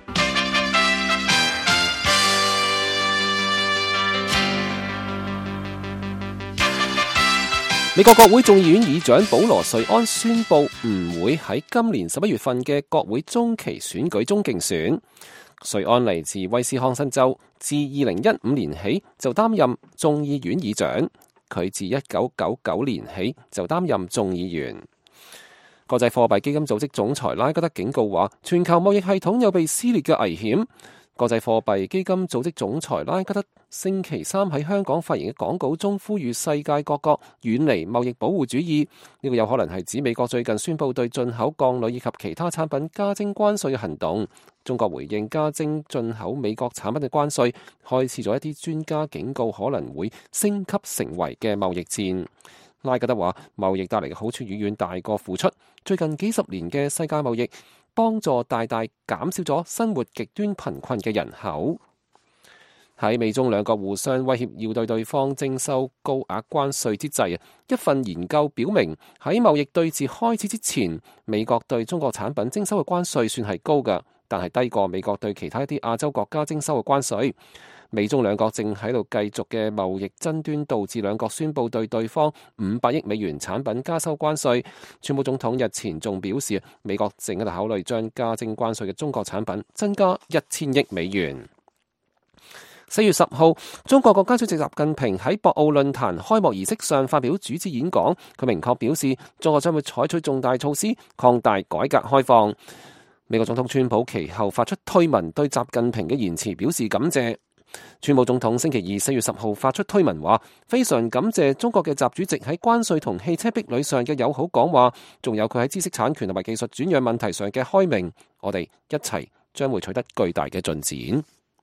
Speaker 3: 美國國會眾議院議長保羅瑞安宣布唔會喺今年十一月份嘅國會中期選舉中競選。瑞安嚟自威斯康辛州，自二零一五年起就擔任眾議院議長。佢自一九九九年起就擔任眾議員。國際貨幣基金組織總裁拉吉德警告話，全球貿易系統有被撕裂嘅危險。國際貨幣基金組織總裁拉吉德星期三喺香港發言嘅講稿中呼籲世界各國遠離貿易保護主義。呢個有可能係指美國最近宣布對進口鋼鋁以及其他產品加徵關稅嘅行動。中國回應加徵進口美國產品嘅關稅，開始咗一啲專家警告可能會升級成為嘅貿易戰。拉吉德話，貿易帶嚟嘅好處遠遠大過付出。最近幾十年嘅世界貿易幫助大大減少咗生活極端貧困嘅人口。喺美中兩國互相威脅要對對方徵收高額關稅之際，一份研究表明喺貿易對峙開始之前，美國對中國產品徵收嘅關稅算係高嘅，但係低過美國對其他一啲亞洲國家徵收嘅關稅。美中兩國正喺度繼續嘅貿易爭端，導致兩國宣布對對方五百億美元產品加收關稅。川普總統日前仲表示，美國正喺度考慮將加徵關稅嘅中國產品增加一千億美元。四月十號，中國國家主席習近平喺博鰲論壇開幕儀式上發表主旨演講，佢明確表示，中國將會採取重大措施擴大改革開放。美國總統川普其後發出推文，對習近平嘅言辭表示感謝。川普總統星期二四月十號發出推文話，非常感謝中國嘅習主席喺關稅同汽車壁壘上嘅友好講話，仲有佢喺知識產權同埋技術轉讓問題上嘅開明，我哋一齊將會取得巨大嘅進展。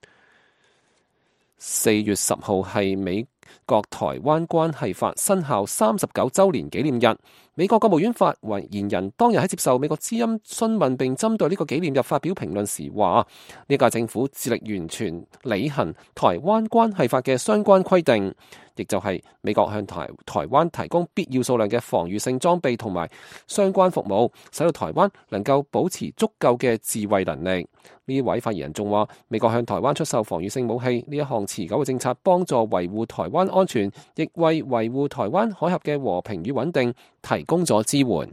Speaker 3: 四月十號係美國台灣關係法生效三十九週年紀念日。美國國務院發言人當日喺接受美國之音詢問並針對呢個紀念日發表評論時話，呢屆政府致力完全履行台灣關係法嘅相關規定，亦就係美國向台台灣提供必要數量嘅防禦性裝備同埋相關服務，使到台灣能夠保持足夠嘅自衛能力。呢位發言人仲話，美國向台灣出售防禦性武器呢一項持久嘅政策，幫助維護台灣安全，亦為維護台灣海峽嘅和平與穩定提供咗支援。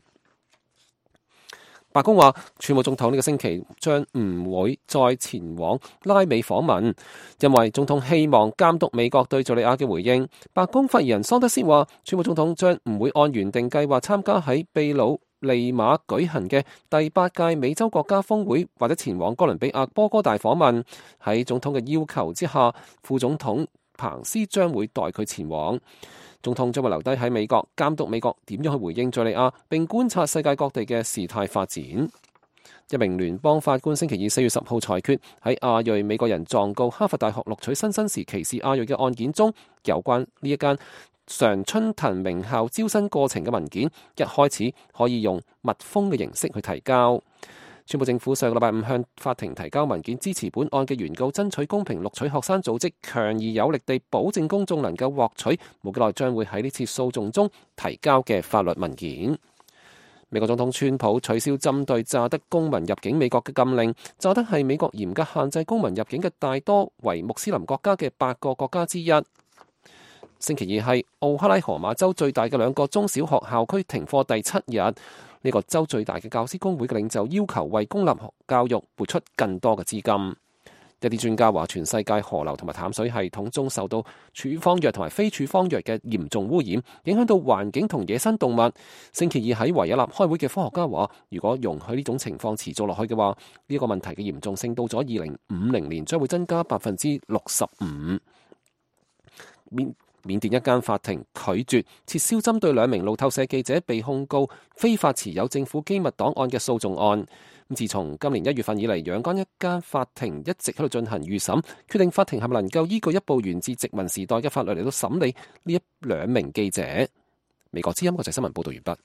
Speaker 3: 白宮話，川普總統呢個星期將唔會再前往拉美訪問，因為總統希望監督美國對敘利亞嘅回應。白宮發言人桑德斯話，川普總統將唔會按原定計劃參加喺秘魯利馬舉行嘅第八屆美洲國家峰會，或者前往哥倫比亞波哥大訪問。喺總統嘅要求之下，副總統彭斯將會代佢前往。總統將會留低喺美國監督美國點樣去回應敘利亞，並觀察世界各地嘅事態發展。一名聯邦法官星期二四月十號裁決，喺亞裔美國人狀告哈佛大學錄取新生時歧視亞裔嘅案件中，有關呢一間常春藤名校招生過程嘅文件，一開始可以用密封嘅形式去提交。川普政府上個禮拜五向法庭提交文件支持本案嘅原告，爭取公平錄取學生組織強而有力地保證公眾能夠獲取冇幾耐將會喺呢次訴訟中提交嘅法律文件。美國總統川普取消針對乍得公民入境美國嘅禁令。乍得係美國嚴格限制公民入境嘅大多為穆斯林國家嘅八個國家之一。星期二係奧克拉荷馬州最大嘅兩個中小學校區停課第七日。呢個州最大嘅教師工會嘅領袖要求為公立教育撥出更多嘅資金。一啲專家話，全世界河流同埋淡水系統中受到處方藥同埋非處方藥嘅嚴重污染，影響到環境同野生動物。星期二喺維也納開會嘅科學家話，如果容許呢種情況持續落去嘅話，呢個問題嘅嚴重性到咗二零五零年將會增加百分之六十五。 緬甸一間法庭拒絕撤銷針對兩名路透社記者被控告非法持有政府機密檔案嘅訴訟案。自從今年一月份以嚟，仰光一間法庭一直喺度進行預審，決定法庭係咪能夠依據一部源自殖民時代嘅法律嚟到審理呢一兩名記者。美國之音國際新聞報道完畢。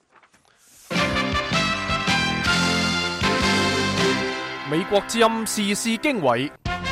Speaker 1: 美國之音時事經緯。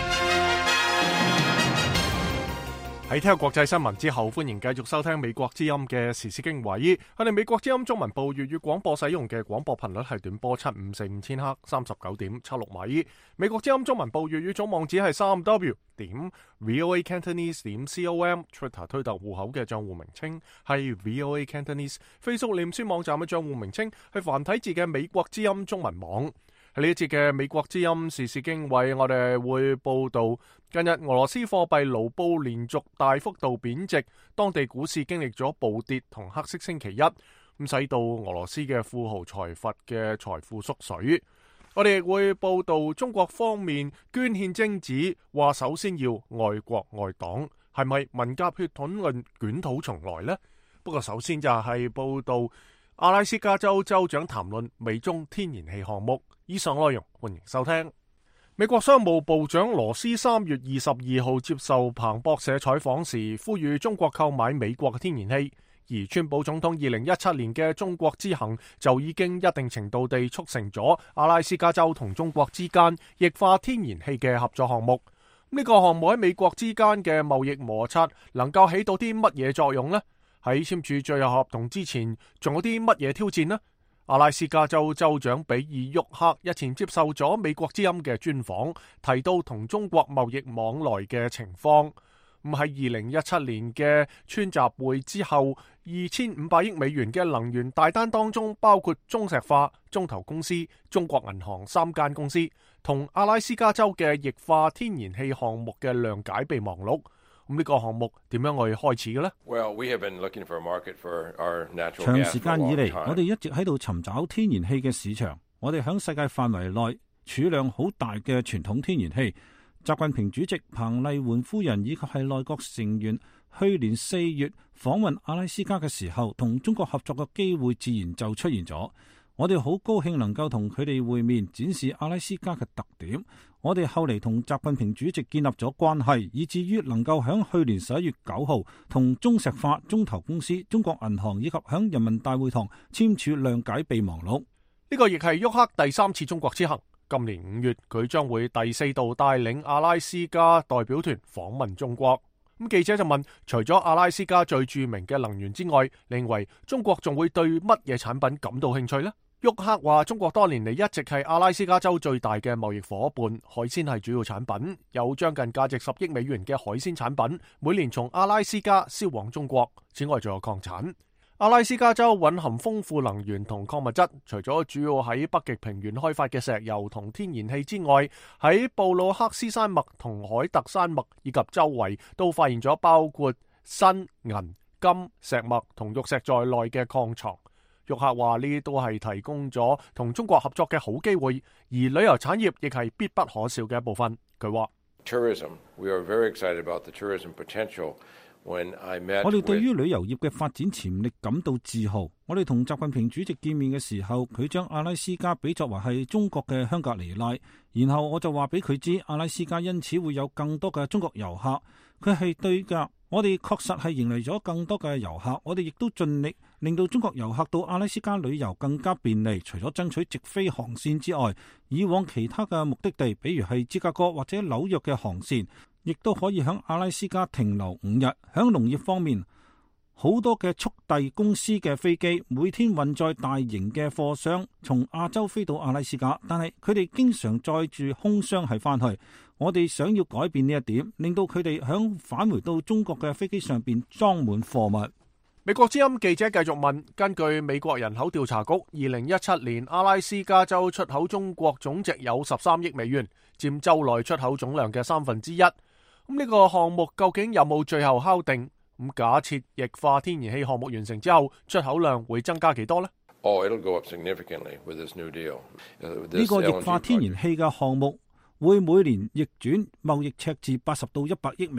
Speaker 1: 喺聽國際新聞之後，歡迎繼續收聽美國之音嘅時事經緯。我哋美國之音中文部粵語廣播使用嘅廣播頻率係短波七五四五千赫，三十九點七六米。美國之音中文部粵語總網址係三 w 點 voa cantonese 點 com。Twitter 推特戶口嘅賬戶名稱係 voa cantonese。Facebook 臉書網站嘅賬戶名稱係繁體字嘅美國之音中文網。喺呢一節嘅美國之音時事經緯，我哋會報道近日俄羅斯貨幣盧布連續大幅度貶值，當地股市經歷咗暴跌同黑色星期一，咁使到俄羅斯嘅富豪財閥嘅財富縮水。我哋亦會報道中國方面捐獻精子，話首先要愛國愛黨，係咪文革血統論捲土重來呢？不過首先就係報道阿拉斯加州州長談論美中天然氣項目。以上內容歡迎收聽。美國商務部長羅斯三月二十二號接受彭博社採訪時，呼籲中國購買美國嘅天然氣。而川普總統二零一七年嘅中國之行就已經一定程度地促成咗阿拉斯加州同中國之間液化天然氣嘅合作項目。呢個項目喺美國之間嘅貿易摩擦能夠起到啲乜嘢作用呢？喺簽署最後合同之前，仲有啲乜嘢挑戰呢？阿拉斯加州州長比爾沃克日前接受咗美國之音嘅專訪，提到同中國貿易往來嘅情況。咁喺二零一七年嘅川習會之後，二千五百億美元嘅能源大單當中，包括中石化、中投公司、中國銀行三間公司同阿拉斯加州嘅液化天然氣項目嘅諒解備忘錄。咁呢個項目點樣去開始嘅呢？
Speaker 12: Well, we have been looking for a market for our natural gas.
Speaker 5: 長時間以嚟，我哋一直喺度尋找天然氣嘅市場。我哋響世界範圍內儲量好大嘅傳統天然氣。習近平主席、彭麗媛夫人以及係內閣成員去年四月訪問阿拉斯加嘅時候，同中國合作嘅機會自然就出現咗。我哋好高興能夠同佢哋會面，展示阿拉斯加嘅特點。我哋後嚟同習近平主席建立咗關係，以至於能夠響去年十一月九號同中石化、中投公司、中國銀行以及響人民大會堂簽署諒解備忘錄。
Speaker 1: 呢個亦係沃克第三次中國之行。今年五月，佢將會第四度帶領阿拉斯加代表團訪問中國。咁記者就問，除咗阿拉斯加最著名嘅能源之外，你認為中國仲會對乜嘢產品感到興趣呢？沃克話：中國多年嚟一直係阿拉斯加州最大嘅貿易夥伴，海鮮係主要產品，有將近價值十億美元嘅海鮮產品，每年從阿拉斯加銷往中國。此外，仲有礦產。阿拉斯加州蘊含豐富能源同礦物質，除咗主要喺北極平原開發嘅石油同天然氣之外，喺布魯克斯山脈同海特山脈以及周圍都發現咗包括砷、銀、金、石墨同玉石在內嘅礦藏。沃克話呢啲都係提供咗同中國合作嘅好機會，而旅遊產業亦係必不可少嘅一部分。佢話
Speaker 12: Tourism, we are very excited about the tourism potential. When I met
Speaker 5: 我哋對於
Speaker 12: with...
Speaker 5: 旅遊業嘅發展潛力感到自豪。我哋同習近平主席見面嘅時候，佢將阿拉斯加比作為係中國嘅香格里拉，然後我就話俾佢知，阿拉斯加因此會有更多嘅中國遊客。佢係對㗎，我哋確實係迎嚟咗更多嘅遊客。我哋亦都盡力令到中國遊客到阿拉斯加旅遊更加便利。除咗爭取直飛航線之外，以往其他嘅目的地，比如係芝加哥或者紐約嘅航線，亦都可以喺阿拉斯加停留五日。喺農業方面，好多嘅速遞公司嘅飛機每天運載大型嘅貨箱從亞洲飛到阿拉斯加，但係佢哋經常載住空箱係翻去。我哋想要改變呢一點，令到佢哋響返回到中國嘅飛機上邊裝滿貨物。
Speaker 1: 美國之音記者繼續問，根據美國人口調查局，二零一七年阿拉斯加州出口中國總值有十三億美元，佔州內出口總量嘅三分之一。咁呢個項目究竟有冇最後敲定？咁假設液化天然氣項目完成之後，出口量會增加幾多呢？
Speaker 12: Oh, it'll go up significantly with this new deal.
Speaker 5: 呢個液化天然氣嘅項目會每年逆轉貿易赤字八十到一百億美元。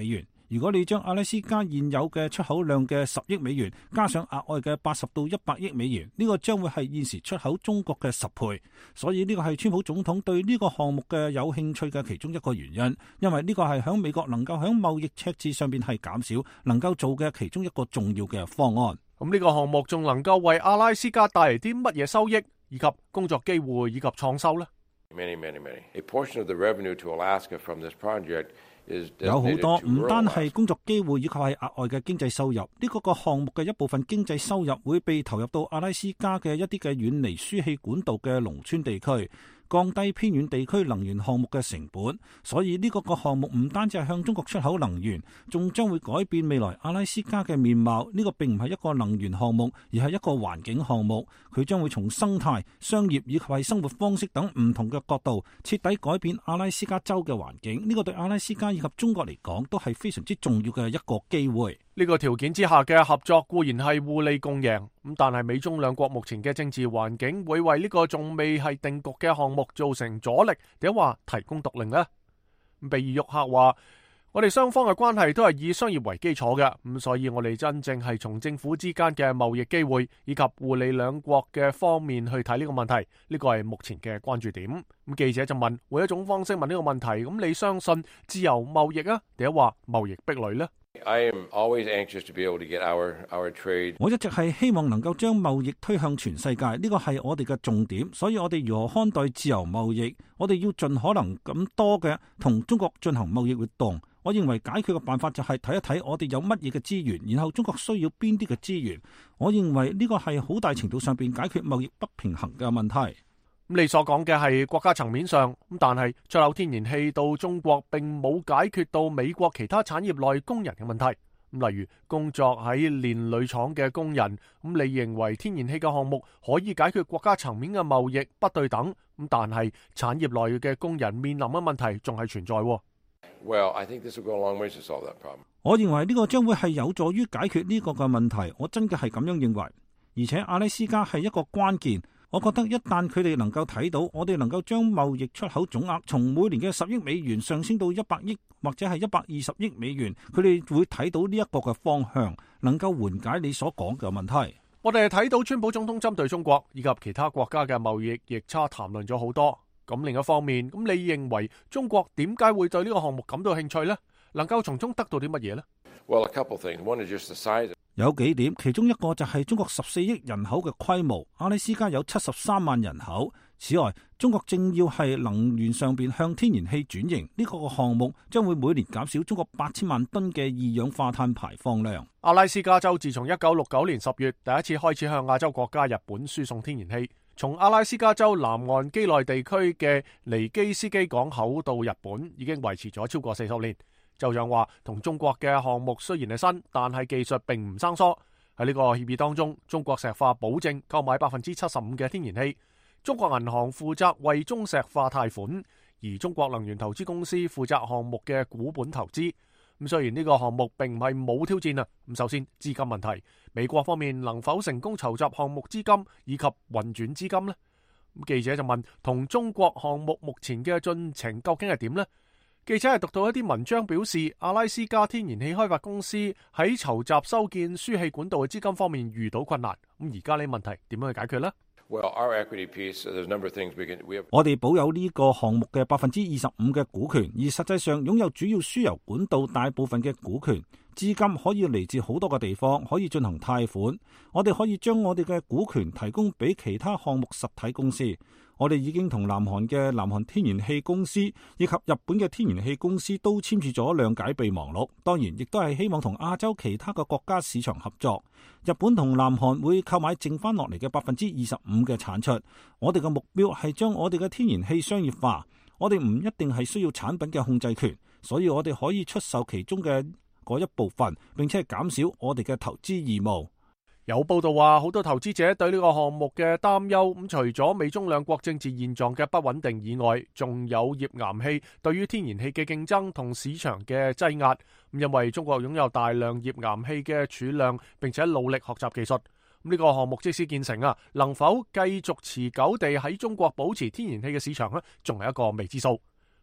Speaker 5: 如果你將阿拉斯加現有嘅出口量嘅十億美元加上額外嘅八十到一百億美元，呢個將會係現時出口中國嘅十倍。所以呢個係川普總統對呢個項目嘅有興趣嘅其中一個原因，因為呢個係響美國能夠響貿易赤字上邊係減少能夠做嘅其中一個重要嘅方案。
Speaker 1: 咁呢個項目仲能夠為阿拉斯加帶嚟啲乜嘢收益，以及工作機會以及創收呢？
Speaker 12: Many, many, many. A portion of the revenue to Alaska from this project is
Speaker 5: 有好多
Speaker 12: designated
Speaker 5: 唔
Speaker 12: to
Speaker 5: 單
Speaker 12: rural
Speaker 5: 係
Speaker 12: Alaska.
Speaker 5: 工作機會，以及係額外嘅經濟收入。呢個個項目嘅一部分經濟收入會被投入到阿拉斯加嘅一啲嘅遠離輸氣管道嘅農村地區，降低偏遠地區能源項目嘅成本。所以呢個個項目唔單止係向中國出口能源，仲將會改變未來阿拉斯加嘅面貌。呢個並唔係一個能源項目，而係一個環境項目。佢將會從生態、商業以及係生活方式等唔同嘅角度，徹底改變阿拉斯加州嘅環境。呢個對阿拉斯加以及中國嚟講都係非常之重要嘅一個機會。
Speaker 1: 呢個條件之下嘅合作固然係互利共贏，咁但係美中兩國目前嘅政治環境會為呢個仲未係定局嘅項目造成阻力，定話提供獨令呢？比爾沃克話：我哋雙方嘅關係都係以商業為基礎嘅，咁所以我哋真正係從政府之間嘅貿易機會以及互利兩國嘅方面去睇呢個問題，呢個係目前嘅關注點。咁記者就問：換一種方式問呢個問題，咁你相信自由貿易啊，定話貿易壁壘呢？
Speaker 12: I am always anxious to be able to get our, our trade.
Speaker 5: 我一直係希望能夠將貿易推向全世界，呢個係我哋嘅重點。所以我哋如何看待自由貿易？我哋要盡可能咁多嘅同中國進行貿易活動。我認為解決嘅辦法就係睇一睇我哋有乜嘢嘅資源，然後中國需要邊啲嘅資源。我認為呢個係好大程度上邊解決貿易不平衡嘅問題。
Speaker 1: 咁你所講嘅係國家層面上，咁但係出口天然氣到中國並冇解決到美國其他產業內工人嘅問題。咁例如工作喺煉鋁廠嘅工人，咁你認為天然氣嘅項目可以解決國家層面嘅貿易不對等？咁但係產業內嘅工人面臨嘅問題仲係存在。
Speaker 12: Well, I think this will go a long way to solve that problem.
Speaker 5: 我認為呢個將會係有助於解決呢個嘅問題。我真嘅係咁樣認為，而且阿拉斯加係一個關鍵。我覺得一旦佢哋能夠睇到，我哋能夠將貿易出口總額從每年嘅十億美元上升到一百億或者係一百二十億美元，佢哋會睇到呢一個嘅方向，能夠緩解你所講嘅問題。
Speaker 1: 我哋睇到川普總統針對中國以及其他國家嘅貿易逆差談論咗好多。咁另一方面，咁你認為中國點解會對呢個項目感到興趣呢？能夠從中得到啲乜嘢呢？
Speaker 12: Well, a couple things. One is just the size.
Speaker 5: 有幾點，其中一個就係中國十四億人口嘅規模，阿拉斯加有七十三萬人口。此外，中國正要係能源上邊向天然氣轉型，呢個項目將會每年減少中國八千萬噸嘅二氧化碳排放量。
Speaker 1: 阿拉斯加州自從一九六九年十月第一次開始向亞洲國家日本輸送天然氣，從阿拉斯加州南岸畿內地區嘅尼基斯基港口到日本已經維持咗超過四十年。州長話，同中國嘅項目雖然係新，但係技術並唔生疏。喺呢個協議當中，中國石化保證購買百分之七十五嘅天然氣，中國銀行負責為中石化貸款，而中國能源投資公司負責項目嘅股本投資。咁雖然呢個項目並唔係冇挑戰啊，咁首先資金問題，美國方面能否成功籌集項目資金以及運轉資金呢？咁記者就問，同中國項目目前嘅進程究竟係點呢？記者係讀到一啲文章表示，阿拉斯加天然氣開發公司喺籌集修建輸氣管道嘅資金方面遇到困難。咁而家呢問題點樣去解決呢？
Speaker 12: Well, our equity piece, there's a number of things we can. We have.
Speaker 5: 我哋保有呢個項目嘅百分之二十五嘅股權，而實際上擁有主要輸油管道大部分嘅股權。資金可以嚟自好多個地方，可以進行貸款。我哋可以將我哋嘅股權提供俾其他項目實體公司。我哋已經同南韓嘅南韓天然氣公司以及日本嘅天然氣公司都簽署咗諒解備忘錄。當然，亦都係希望同亞洲其他嘅國家市場合作。日本同南韓會購買剩翻落嚟嘅百分之二十五嘅產出。我哋嘅目標係將我哋嘅天然氣商業化。我哋唔一定係需要產品嘅控制權，所以我哋可以出售其中嘅嗰一部分，並且係減少我哋嘅投資義務。
Speaker 1: 有報道話，好多投資者對呢個項目嘅擔憂，咁除咗美中兩國政治現狀嘅不穩定以外，仲有頁岩氣對於天然氣嘅競爭同市場嘅擠壓。咁因為中國擁有大量頁岩氣嘅儲量，並且努力學習技術。咁呢個項目即使建成啊，能否繼續持久地喺中國保持天然氣嘅市場呢，仲係一個未知數。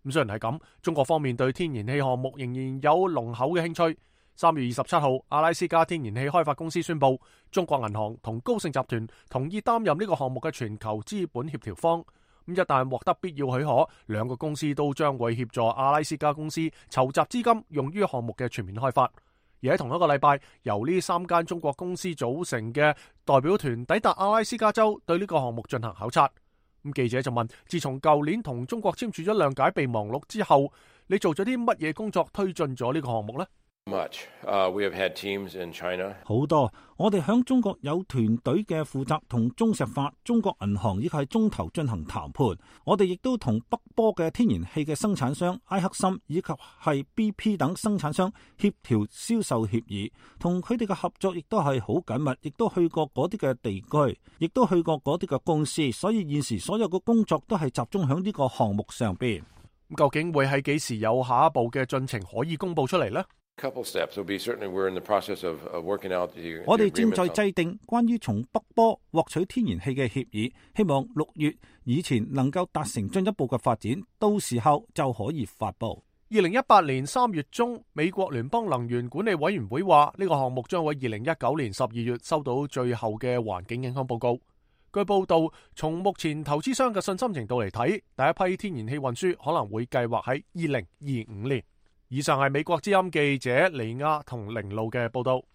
Speaker 1: 咁雖然係咁，中國方面對天然氣項目仍然有濃厚嘅興趣。三月二十七號，阿拉斯加天然氣開發公司宣布，中國銀行同高盛集團同意擔任呢個項目嘅全球資本協調方。咁一旦獲得必要許可，兩個公司都將會協助阿拉斯加公司籌集資金，用於項目嘅全面開發。而喺同一個禮拜，由呢三間中國公司組成嘅代表團抵達阿拉斯加州，對呢個項目進行考察。咁記者就問：自從舊年同中國簽署咗諒解備忘錄之後，你做咗啲乜嘢工作推進咗呢個項目呢？
Speaker 12: Much. Uh, we have had teams in China.
Speaker 5: 好多，我哋響中國有團隊嘅負責同中石化、中國銀行以及係中投進行談判。我哋亦都同北波嘅天然氣嘅生產商埃克森以及係 B P 等生產商協調銷售協議，同佢哋嘅合作亦都係好緊密，亦都去過嗰啲嘅地區，亦都去過嗰啲嘅公司。所以現時所有嘅工作都係集中響呢個項目上邊。
Speaker 1: 咁究竟會喺幾時有下一步嘅進程可以公布出嚟呢？
Speaker 12: Couple steps will be certainly we're in the process of, of working out the.
Speaker 5: 我哋正在制定關於從北波獲取天然氣嘅協議，希望六月以前能夠達成進一步嘅發展，到時候就可以發布。
Speaker 1: 二零一八年三月中，美國聯邦能源管理委員會話呢個項目將會二零一九年十二月收到最後嘅環境影響報告。據報道，從目前投資商嘅信心程度嚟睇，第一批天然氣運輸可能會計劃喺二零二五年。以上係美國之音記者李亞同凌路嘅報道。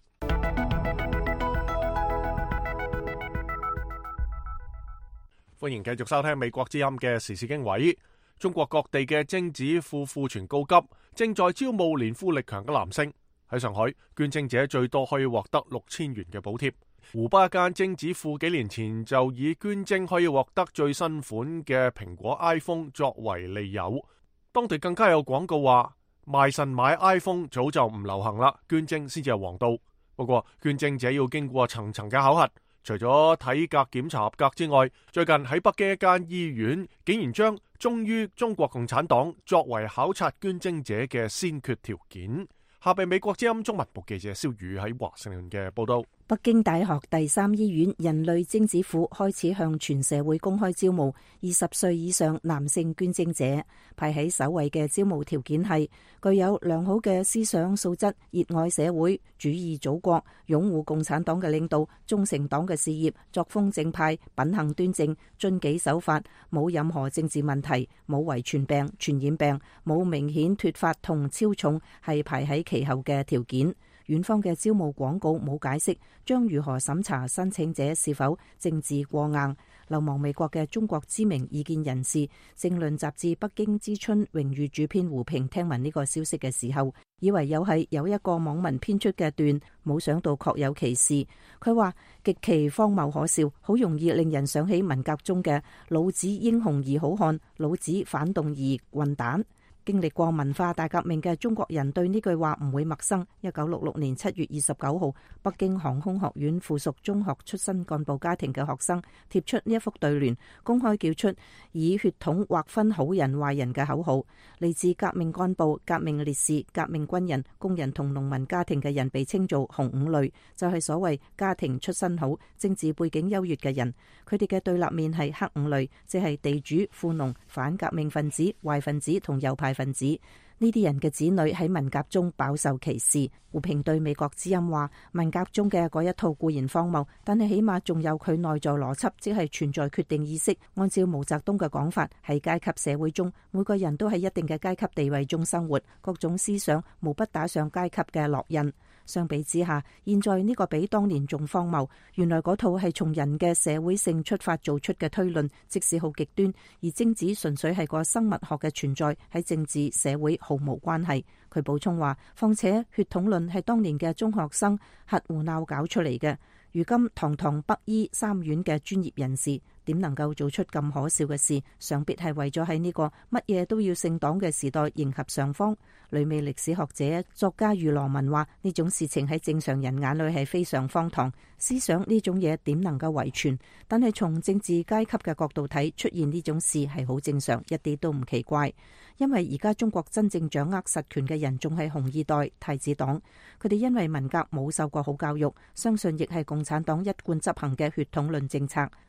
Speaker 1: 歡迎繼續收聽美國之音嘅時事經緯。中國各地嘅精子庫庫存告急，正在招募年富力強嘅男性。喺上海，捐精者最多可以獲得六千元嘅補貼。湖北一間精子庫幾年前就以捐精可以獲得最新款嘅蘋果 iPhone 作為利誘，當地更加有廣告話，賣腎買 iPhone 早就唔流行啦，捐精先至係王道。不過捐精者要經過層層嘅考核，除咗體格檢查合格之外，最近喺北京一間醫院竟然將忠於中國共產黨作為考察捐精者嘅先決條件。下邊美國之音中文部記者蕭宇喺華盛頓嘅報道。
Speaker 11: 北京大學第三醫院人類精子庫開始向全社會公開招募二十歲以上男性捐精者，排喺首位嘅招募條件係具有良好嘅思想素質、熱愛社會主義祖國、擁護共產黨嘅領導、忠誠黨嘅事業、作風正派、品行端正、遵紀守法、冇任何政治問題、冇遺傳病、傳染病、冇明顯脫髮同超重，係排喺其後嘅條件。院方嘅招募廣告冇解釋將如何審查申請者是否政治過硬。流亡美國嘅中國知名意見人士、政論雜誌《北京之春》榮譽主編胡平聽聞呢個消息嘅時候，以為又係有一個網民編出嘅段，冇想到確有其事。佢話極其荒謬可笑，好容易令人想起文革中嘅老子英雄而好漢，老子反動而混蛋。經歷過文化大革命嘅中國人對呢句話唔會陌生。一九六六年七月二十九號，北京航空學院附屬中學出身幹部家庭嘅學生貼出呢一幅對聯，公開叫出以血統劃分好人壞人嘅口號。嚟自革命幹部、革命烈士、革命軍人、工人同農民家庭嘅人被稱做紅五類，就係所謂家庭出身好、政治背景優越嘅人。佢哋嘅對立面係黑五類，即係地主、富農、反革命分子、壞分子同右派分子。呢啲人嘅子女喺文革中飽受歧視。胡平對美國之音話，文革中嘅嗰一套固然荒謬，但係起碼仲有佢內在邏輯，即係存在決定意識。按照毛澤東嘅講法，喺階級社會中，每個人都喺一定嘅階級地位中生活，各種思想無不打上階級嘅烙印。相比之下，現在呢個比當年仲荒謬。原來嗰套係從人嘅社會性出發做出嘅推論，即使好極端，而精子純粹係個生物學嘅存在，喺政治社會毫無關係。佢補充話，況且血統論係當年嘅中學生瞎胡鬧搞出嚟嘅，如今堂堂北醫三院嘅專業人士點能夠做出咁可笑嘅事？想必係為咗喺呢個乜嘢都要姓黨嘅時代迎合上方。旅美歷史學者作家余羅文話，呢種事情喺正常人眼裏係非常荒唐，思想呢種嘢點能夠遺傳？但係從政治階級嘅角度睇，出現呢種事係好正常，一啲都唔奇怪。因為而家中國真正掌握實權嘅人仲係紅二代太子黨，佢哋因為文革冇受過好教育，相信亦係共產黨一貫執行嘅血統論政策。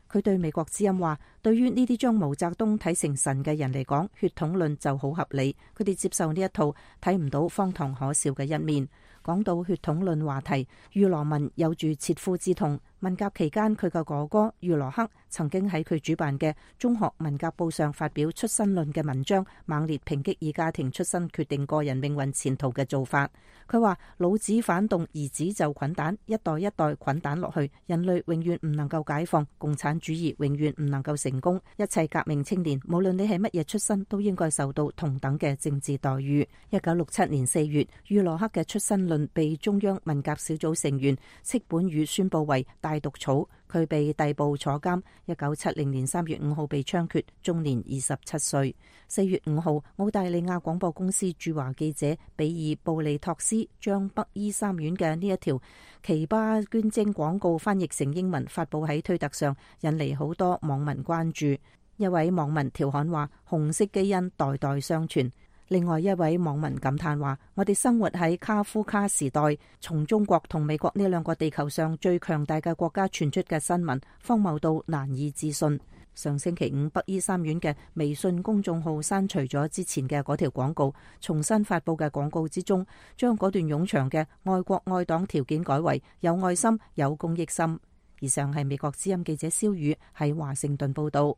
Speaker 11: 佢對美國之音話，對於呢啲將毛澤東睇成神嘅人嚟講，血統論就好合理，佢哋接受呢一套，睇唔到荒唐可笑嘅一面。講到血統論話題，余羅文有住切膚之痛。文革期間，佢嘅哥哥余羅克曾經喺佢主辦嘅中學文革報上發表出身論嘅文章，猛烈抨擊以家庭出身決定個人命運前途嘅做法。佢話老子反動，兒子就滾蛋，一代一代滾蛋落去，人類永遠唔能夠解放，共產主義永遠唔能夠成功。一切革命青年，無論你係乜嘢出身，都應該受到同等嘅政治待遇。一九六七年四月，余羅克嘅出身論被中央文革小組成員戚本禹宣布為大毒草，佢被逮捕坐監。一九七零年三月五號被槍決，終年二十七歲。四月五號，澳大利亞廣播公司駐華記者比爾布利托斯將北醫三院嘅呢一條奇葩捐精廣告翻譯成英文，發布喺推特上，引嚟好多網民關注。一位網民調侃話：紅色基因代代相傳。另外一位網民感嘆話：我哋生活喺卡夫卡時代，從中國同美國呢兩個地球上最強大嘅國家傳出嘅新聞，荒謬到難以置信。上星期五，北醫三院嘅微信公眾號刪除咗之前嘅嗰條廣告，重新發佈嘅廣告之中，將嗰段冗長嘅愛國愛黨條件改為有愛心、有公益心。以上係美國之音記者蕭宇喺華盛頓報道。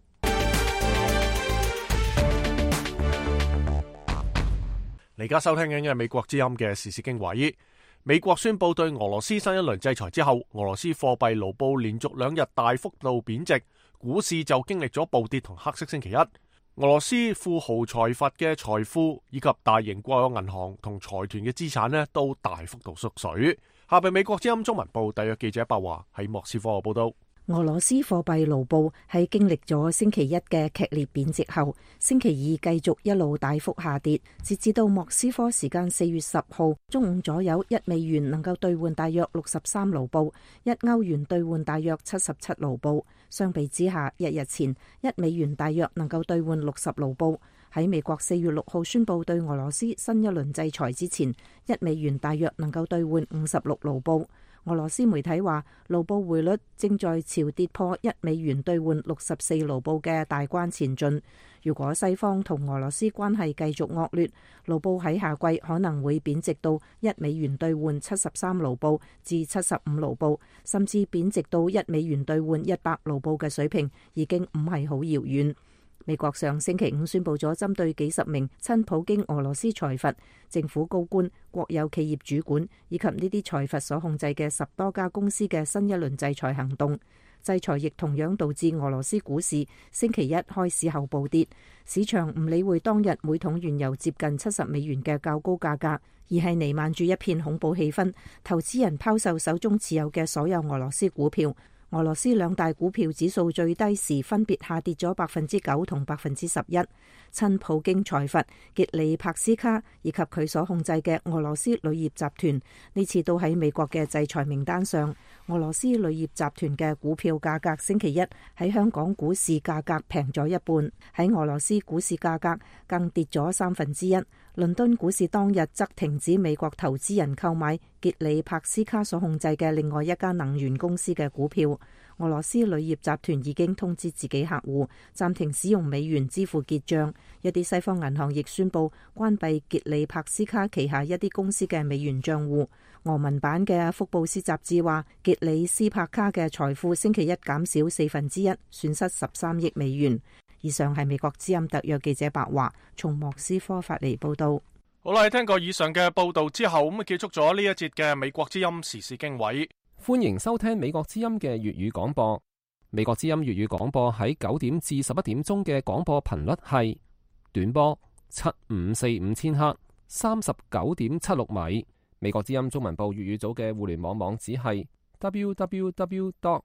Speaker 1: 而家收聽緊嘅美國之音嘅時事經緯。美國宣布對俄羅斯新一輪制裁之後，俄羅斯貨幣盧布連續兩日大幅度貶值，股市就經歷咗暴跌同黑色星期一。俄羅斯富豪財閥嘅財富以及大型國有銀行同財團嘅資產呢都大幅度縮水。下邊美國之音中文部特約記者白華喺莫斯科嘅報道。
Speaker 11: 俄羅斯貨幣盧布喺經歷咗星期一嘅劇烈貶值後，星期二繼續一路大幅下跌，截至到莫斯科時間四月十號中午左右，一美元能夠兌換大約六十三盧布，一歐元兌換大約七十七盧布。相比之下，一日前一美元大約能夠兌換六十盧布。喺美國四月六號宣布對俄羅斯新一輪制裁之前，一美元大約能夠兌換五十六盧布。俄羅斯媒體話，盧布匯率正在朝跌破一美元兌換六十四盧布嘅大關前進。如果西方同俄羅斯關係繼續惡劣，盧布喺夏季可能會貶值到一美元兌換七十三盧布至七十五盧布，甚至貶值到一美元兌換一百盧布嘅水平，已經唔係好遙遠。美國上星期五宣布咗針對幾十名親普京俄羅斯財閥、政府高官、國有企業主管以及呢啲財閥所控制嘅十多家公司嘅新一輪制裁行動。制裁亦同樣導致俄羅斯股市星期一開市後暴跌，市場唔理會當日每桶原油接近七十美元嘅較高價格，而係彌漫住一片恐怖氣氛。投資人拋售手中持有嘅所有俄羅斯股票。俄羅斯兩大股票指數最低時分別下跌咗百分之九同百分之十一。親普京財閥傑里帕斯卡以及佢所控制嘅俄羅斯鋁業集團呢次都喺美國嘅制裁名單上。俄羅斯鋁業集團嘅股票價格星期一喺香港股市價格平咗一半，喺俄羅斯股市價格更跌咗三分之一。倫敦股市當日則停止美國投資人購買傑里帕斯卡所控制嘅另外一家能源公司嘅股票。俄羅斯鋁業集團已經通知自己客戶暫停使用美元支付結賬，一啲西方銀行亦宣布關閉傑里帕斯卡旗下一啲公司嘅美元賬戶。俄文版嘅福布斯雜誌話，傑里斯帕卡嘅財富星期一減少四分之一，損失十三億美元。以上係美國之音特約記者白華從莫斯科發嚟報道。
Speaker 1: 好啦，聽過以上嘅報道之後，咁結束咗呢一節嘅美國之音時事經緯。
Speaker 3: 歡迎收聽美國之音嘅粵語廣播。美國之音粵語廣播喺九點至十一點鐘嘅廣播頻率係短波七五四五千赫，三十九點七六米。美國之音中文部粵語組嘅互聯網網址係 double-u double-u double-u dot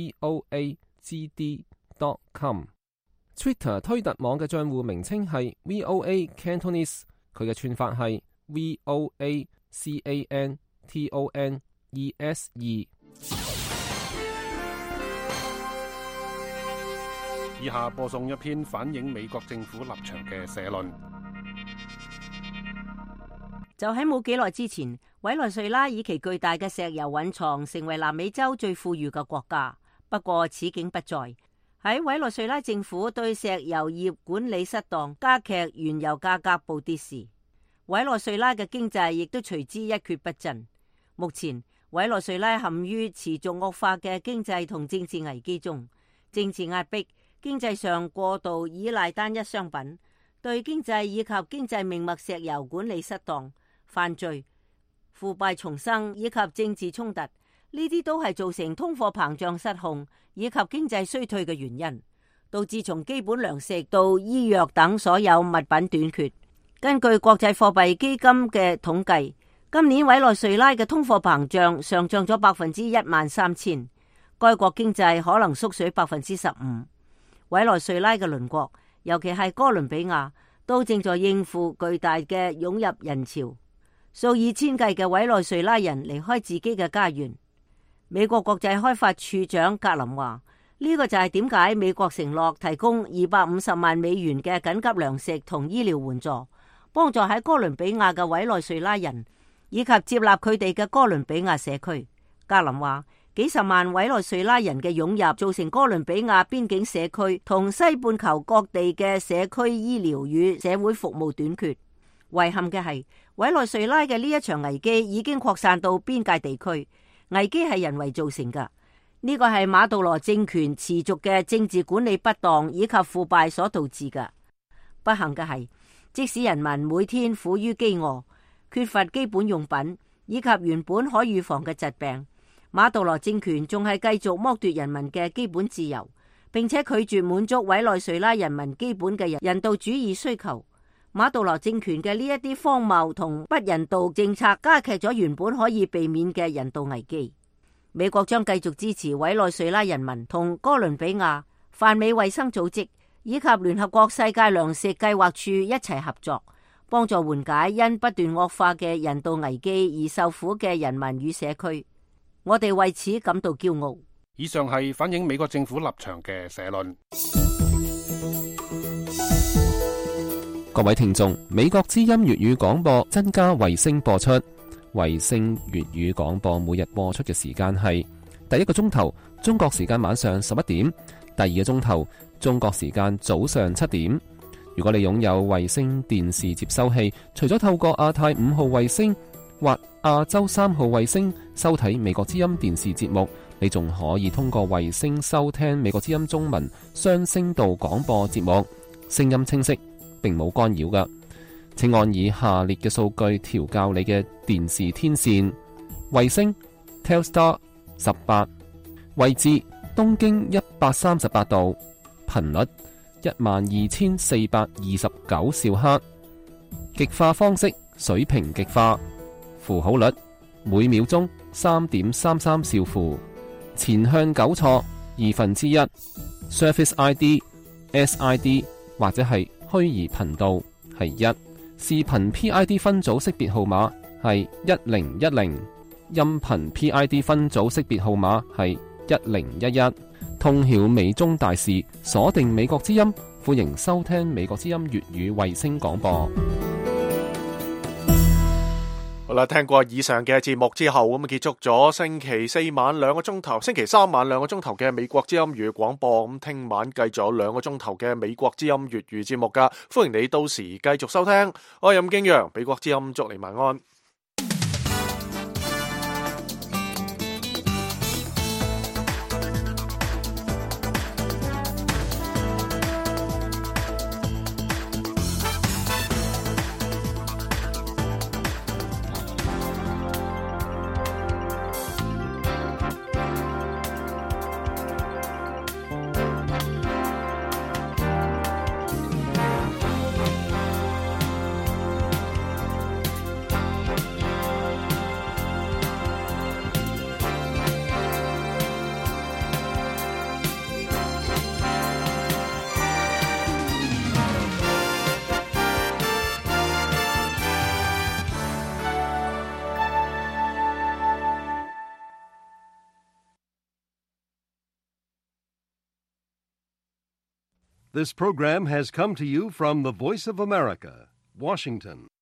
Speaker 3: voa g d dot com。Twitter 推特網嘅賬戶名稱係 V O A Cantonese， 佢嘅串法係 V O A C A N T O N E S E。
Speaker 13: 以下播送一篇反映美國政府立場嘅社論。
Speaker 10: 就喺冇幾耐之前，委內瑞拉以其巨大嘅石油蘊藏成為南美洲最富裕嘅國家。不過此景不再， 喺委內瑞拉政府對石油業管理失當，加劇原油價格暴跌時，委內瑞拉嘅經濟亦都隨之一蹶不振。目前委內瑞拉陷於持續惡化嘅經濟同政治危機中，政治壓迫、經濟上過度依賴單一商品、對經濟以及經濟命脈石油管理失當、犯罪、腐敗重生以及政治衝突，呢啲都係造成通貨膨脹失控以及經濟衰退嘅原因，導致從基本糧食到醫藥等所有物品短缺。根據國際貨幣基金嘅統計，今年委內瑞拉嘅通貨膨脹上漲咗百分之一萬三千，該國經濟可能縮水百分之十五。委內瑞拉嘅鄰國，尤其係哥倫比亞，都正在應付巨大嘅湧入人潮，數以千計嘅委內瑞拉人離開自己嘅家園。美國國際開發處長格林話：呢個就係點解美國承諾提供二百五十萬美元嘅緊急糧食同醫療援助，幫助喺哥倫比亞嘅委內瑞拉人，以及接納佢哋嘅哥倫比亞社區。格林話：幾十萬委內瑞拉人嘅湧入，造成哥倫比亞邊境社區同西半球各地嘅社區醫療與社會服務短缺。遺憾嘅係，委內瑞拉嘅呢一場危機已經擴散到邊界地區。危機係人為造成㗎，呢個係馬杜羅政權持續嘅政治管理不當以及腐敗所導致㗎。不幸嘅係，即使人民每天苦於飢餓、缺乏基本用品以及原本可預防嘅疾病，馬杜羅政權仲係繼續剝奪人民嘅基本自由，並且拒絕滿足委內瑞拉人民基本嘅人道主義需求。馬杜羅政權嘅呢一啲荒謬同不人道政策，加劇咗原本可以避免嘅人道危機。美國將繼續支持委內瑞拉人民同哥倫比亞、泛美衛生組織以及聯合國世界糧食計劃處一齊合作，幫助緩解因不斷惡化嘅人道危機而受苦嘅人民與社區。我哋為此感到驕傲。
Speaker 13: 以上係反映美國政府立場嘅社論。
Speaker 3: 各位聽眾，美國之音粵語廣播增加衛星播出。衛星粵語廣播每日播出嘅時間係第一個鐘頭中國時間晚上十一點，第二個鐘頭中國時間早上七點。如果你擁有衛星電視接收器，除咗透過亞太五號衛星或亞洲三號衛星收睇美國之音電視節目，你仲可以通過衛星收聽美國之音中文雙聲道廣播節目，聲音清晰，並冇干擾㗎。請按以下列嘅數據調校你嘅電視天線：衛星 Telstar 十八，位置東經一百三十八度，頻率一萬二千四百二十九兆赫，極化方式水平極化，符號率每秒鐘三點三三兆符，前向糾錯二分之一 ，Surface I D、S I D 或者係虛擬頻道係一，視頻 P I D 分組識別號碼係一零一零，音頻 P I D 分組識別號碼係一零一一。通曉美中大事，鎖定美國之音，歡迎收聽美國之音粵語衛星廣播。
Speaker 1: 好啦，聽過以上嘅節目之後，咁結束咗星期四晚兩個鐘頭，星期三晚兩個鐘頭嘅美國之音粵語廣播。咁聽晚繼續有兩個鐘頭嘅美國之音粵語節目噶，歡迎你到時繼續收聽。我係任敬陽，美國之音祝你晚安。
Speaker 14: This program has come to you from the Voice of America, Washington.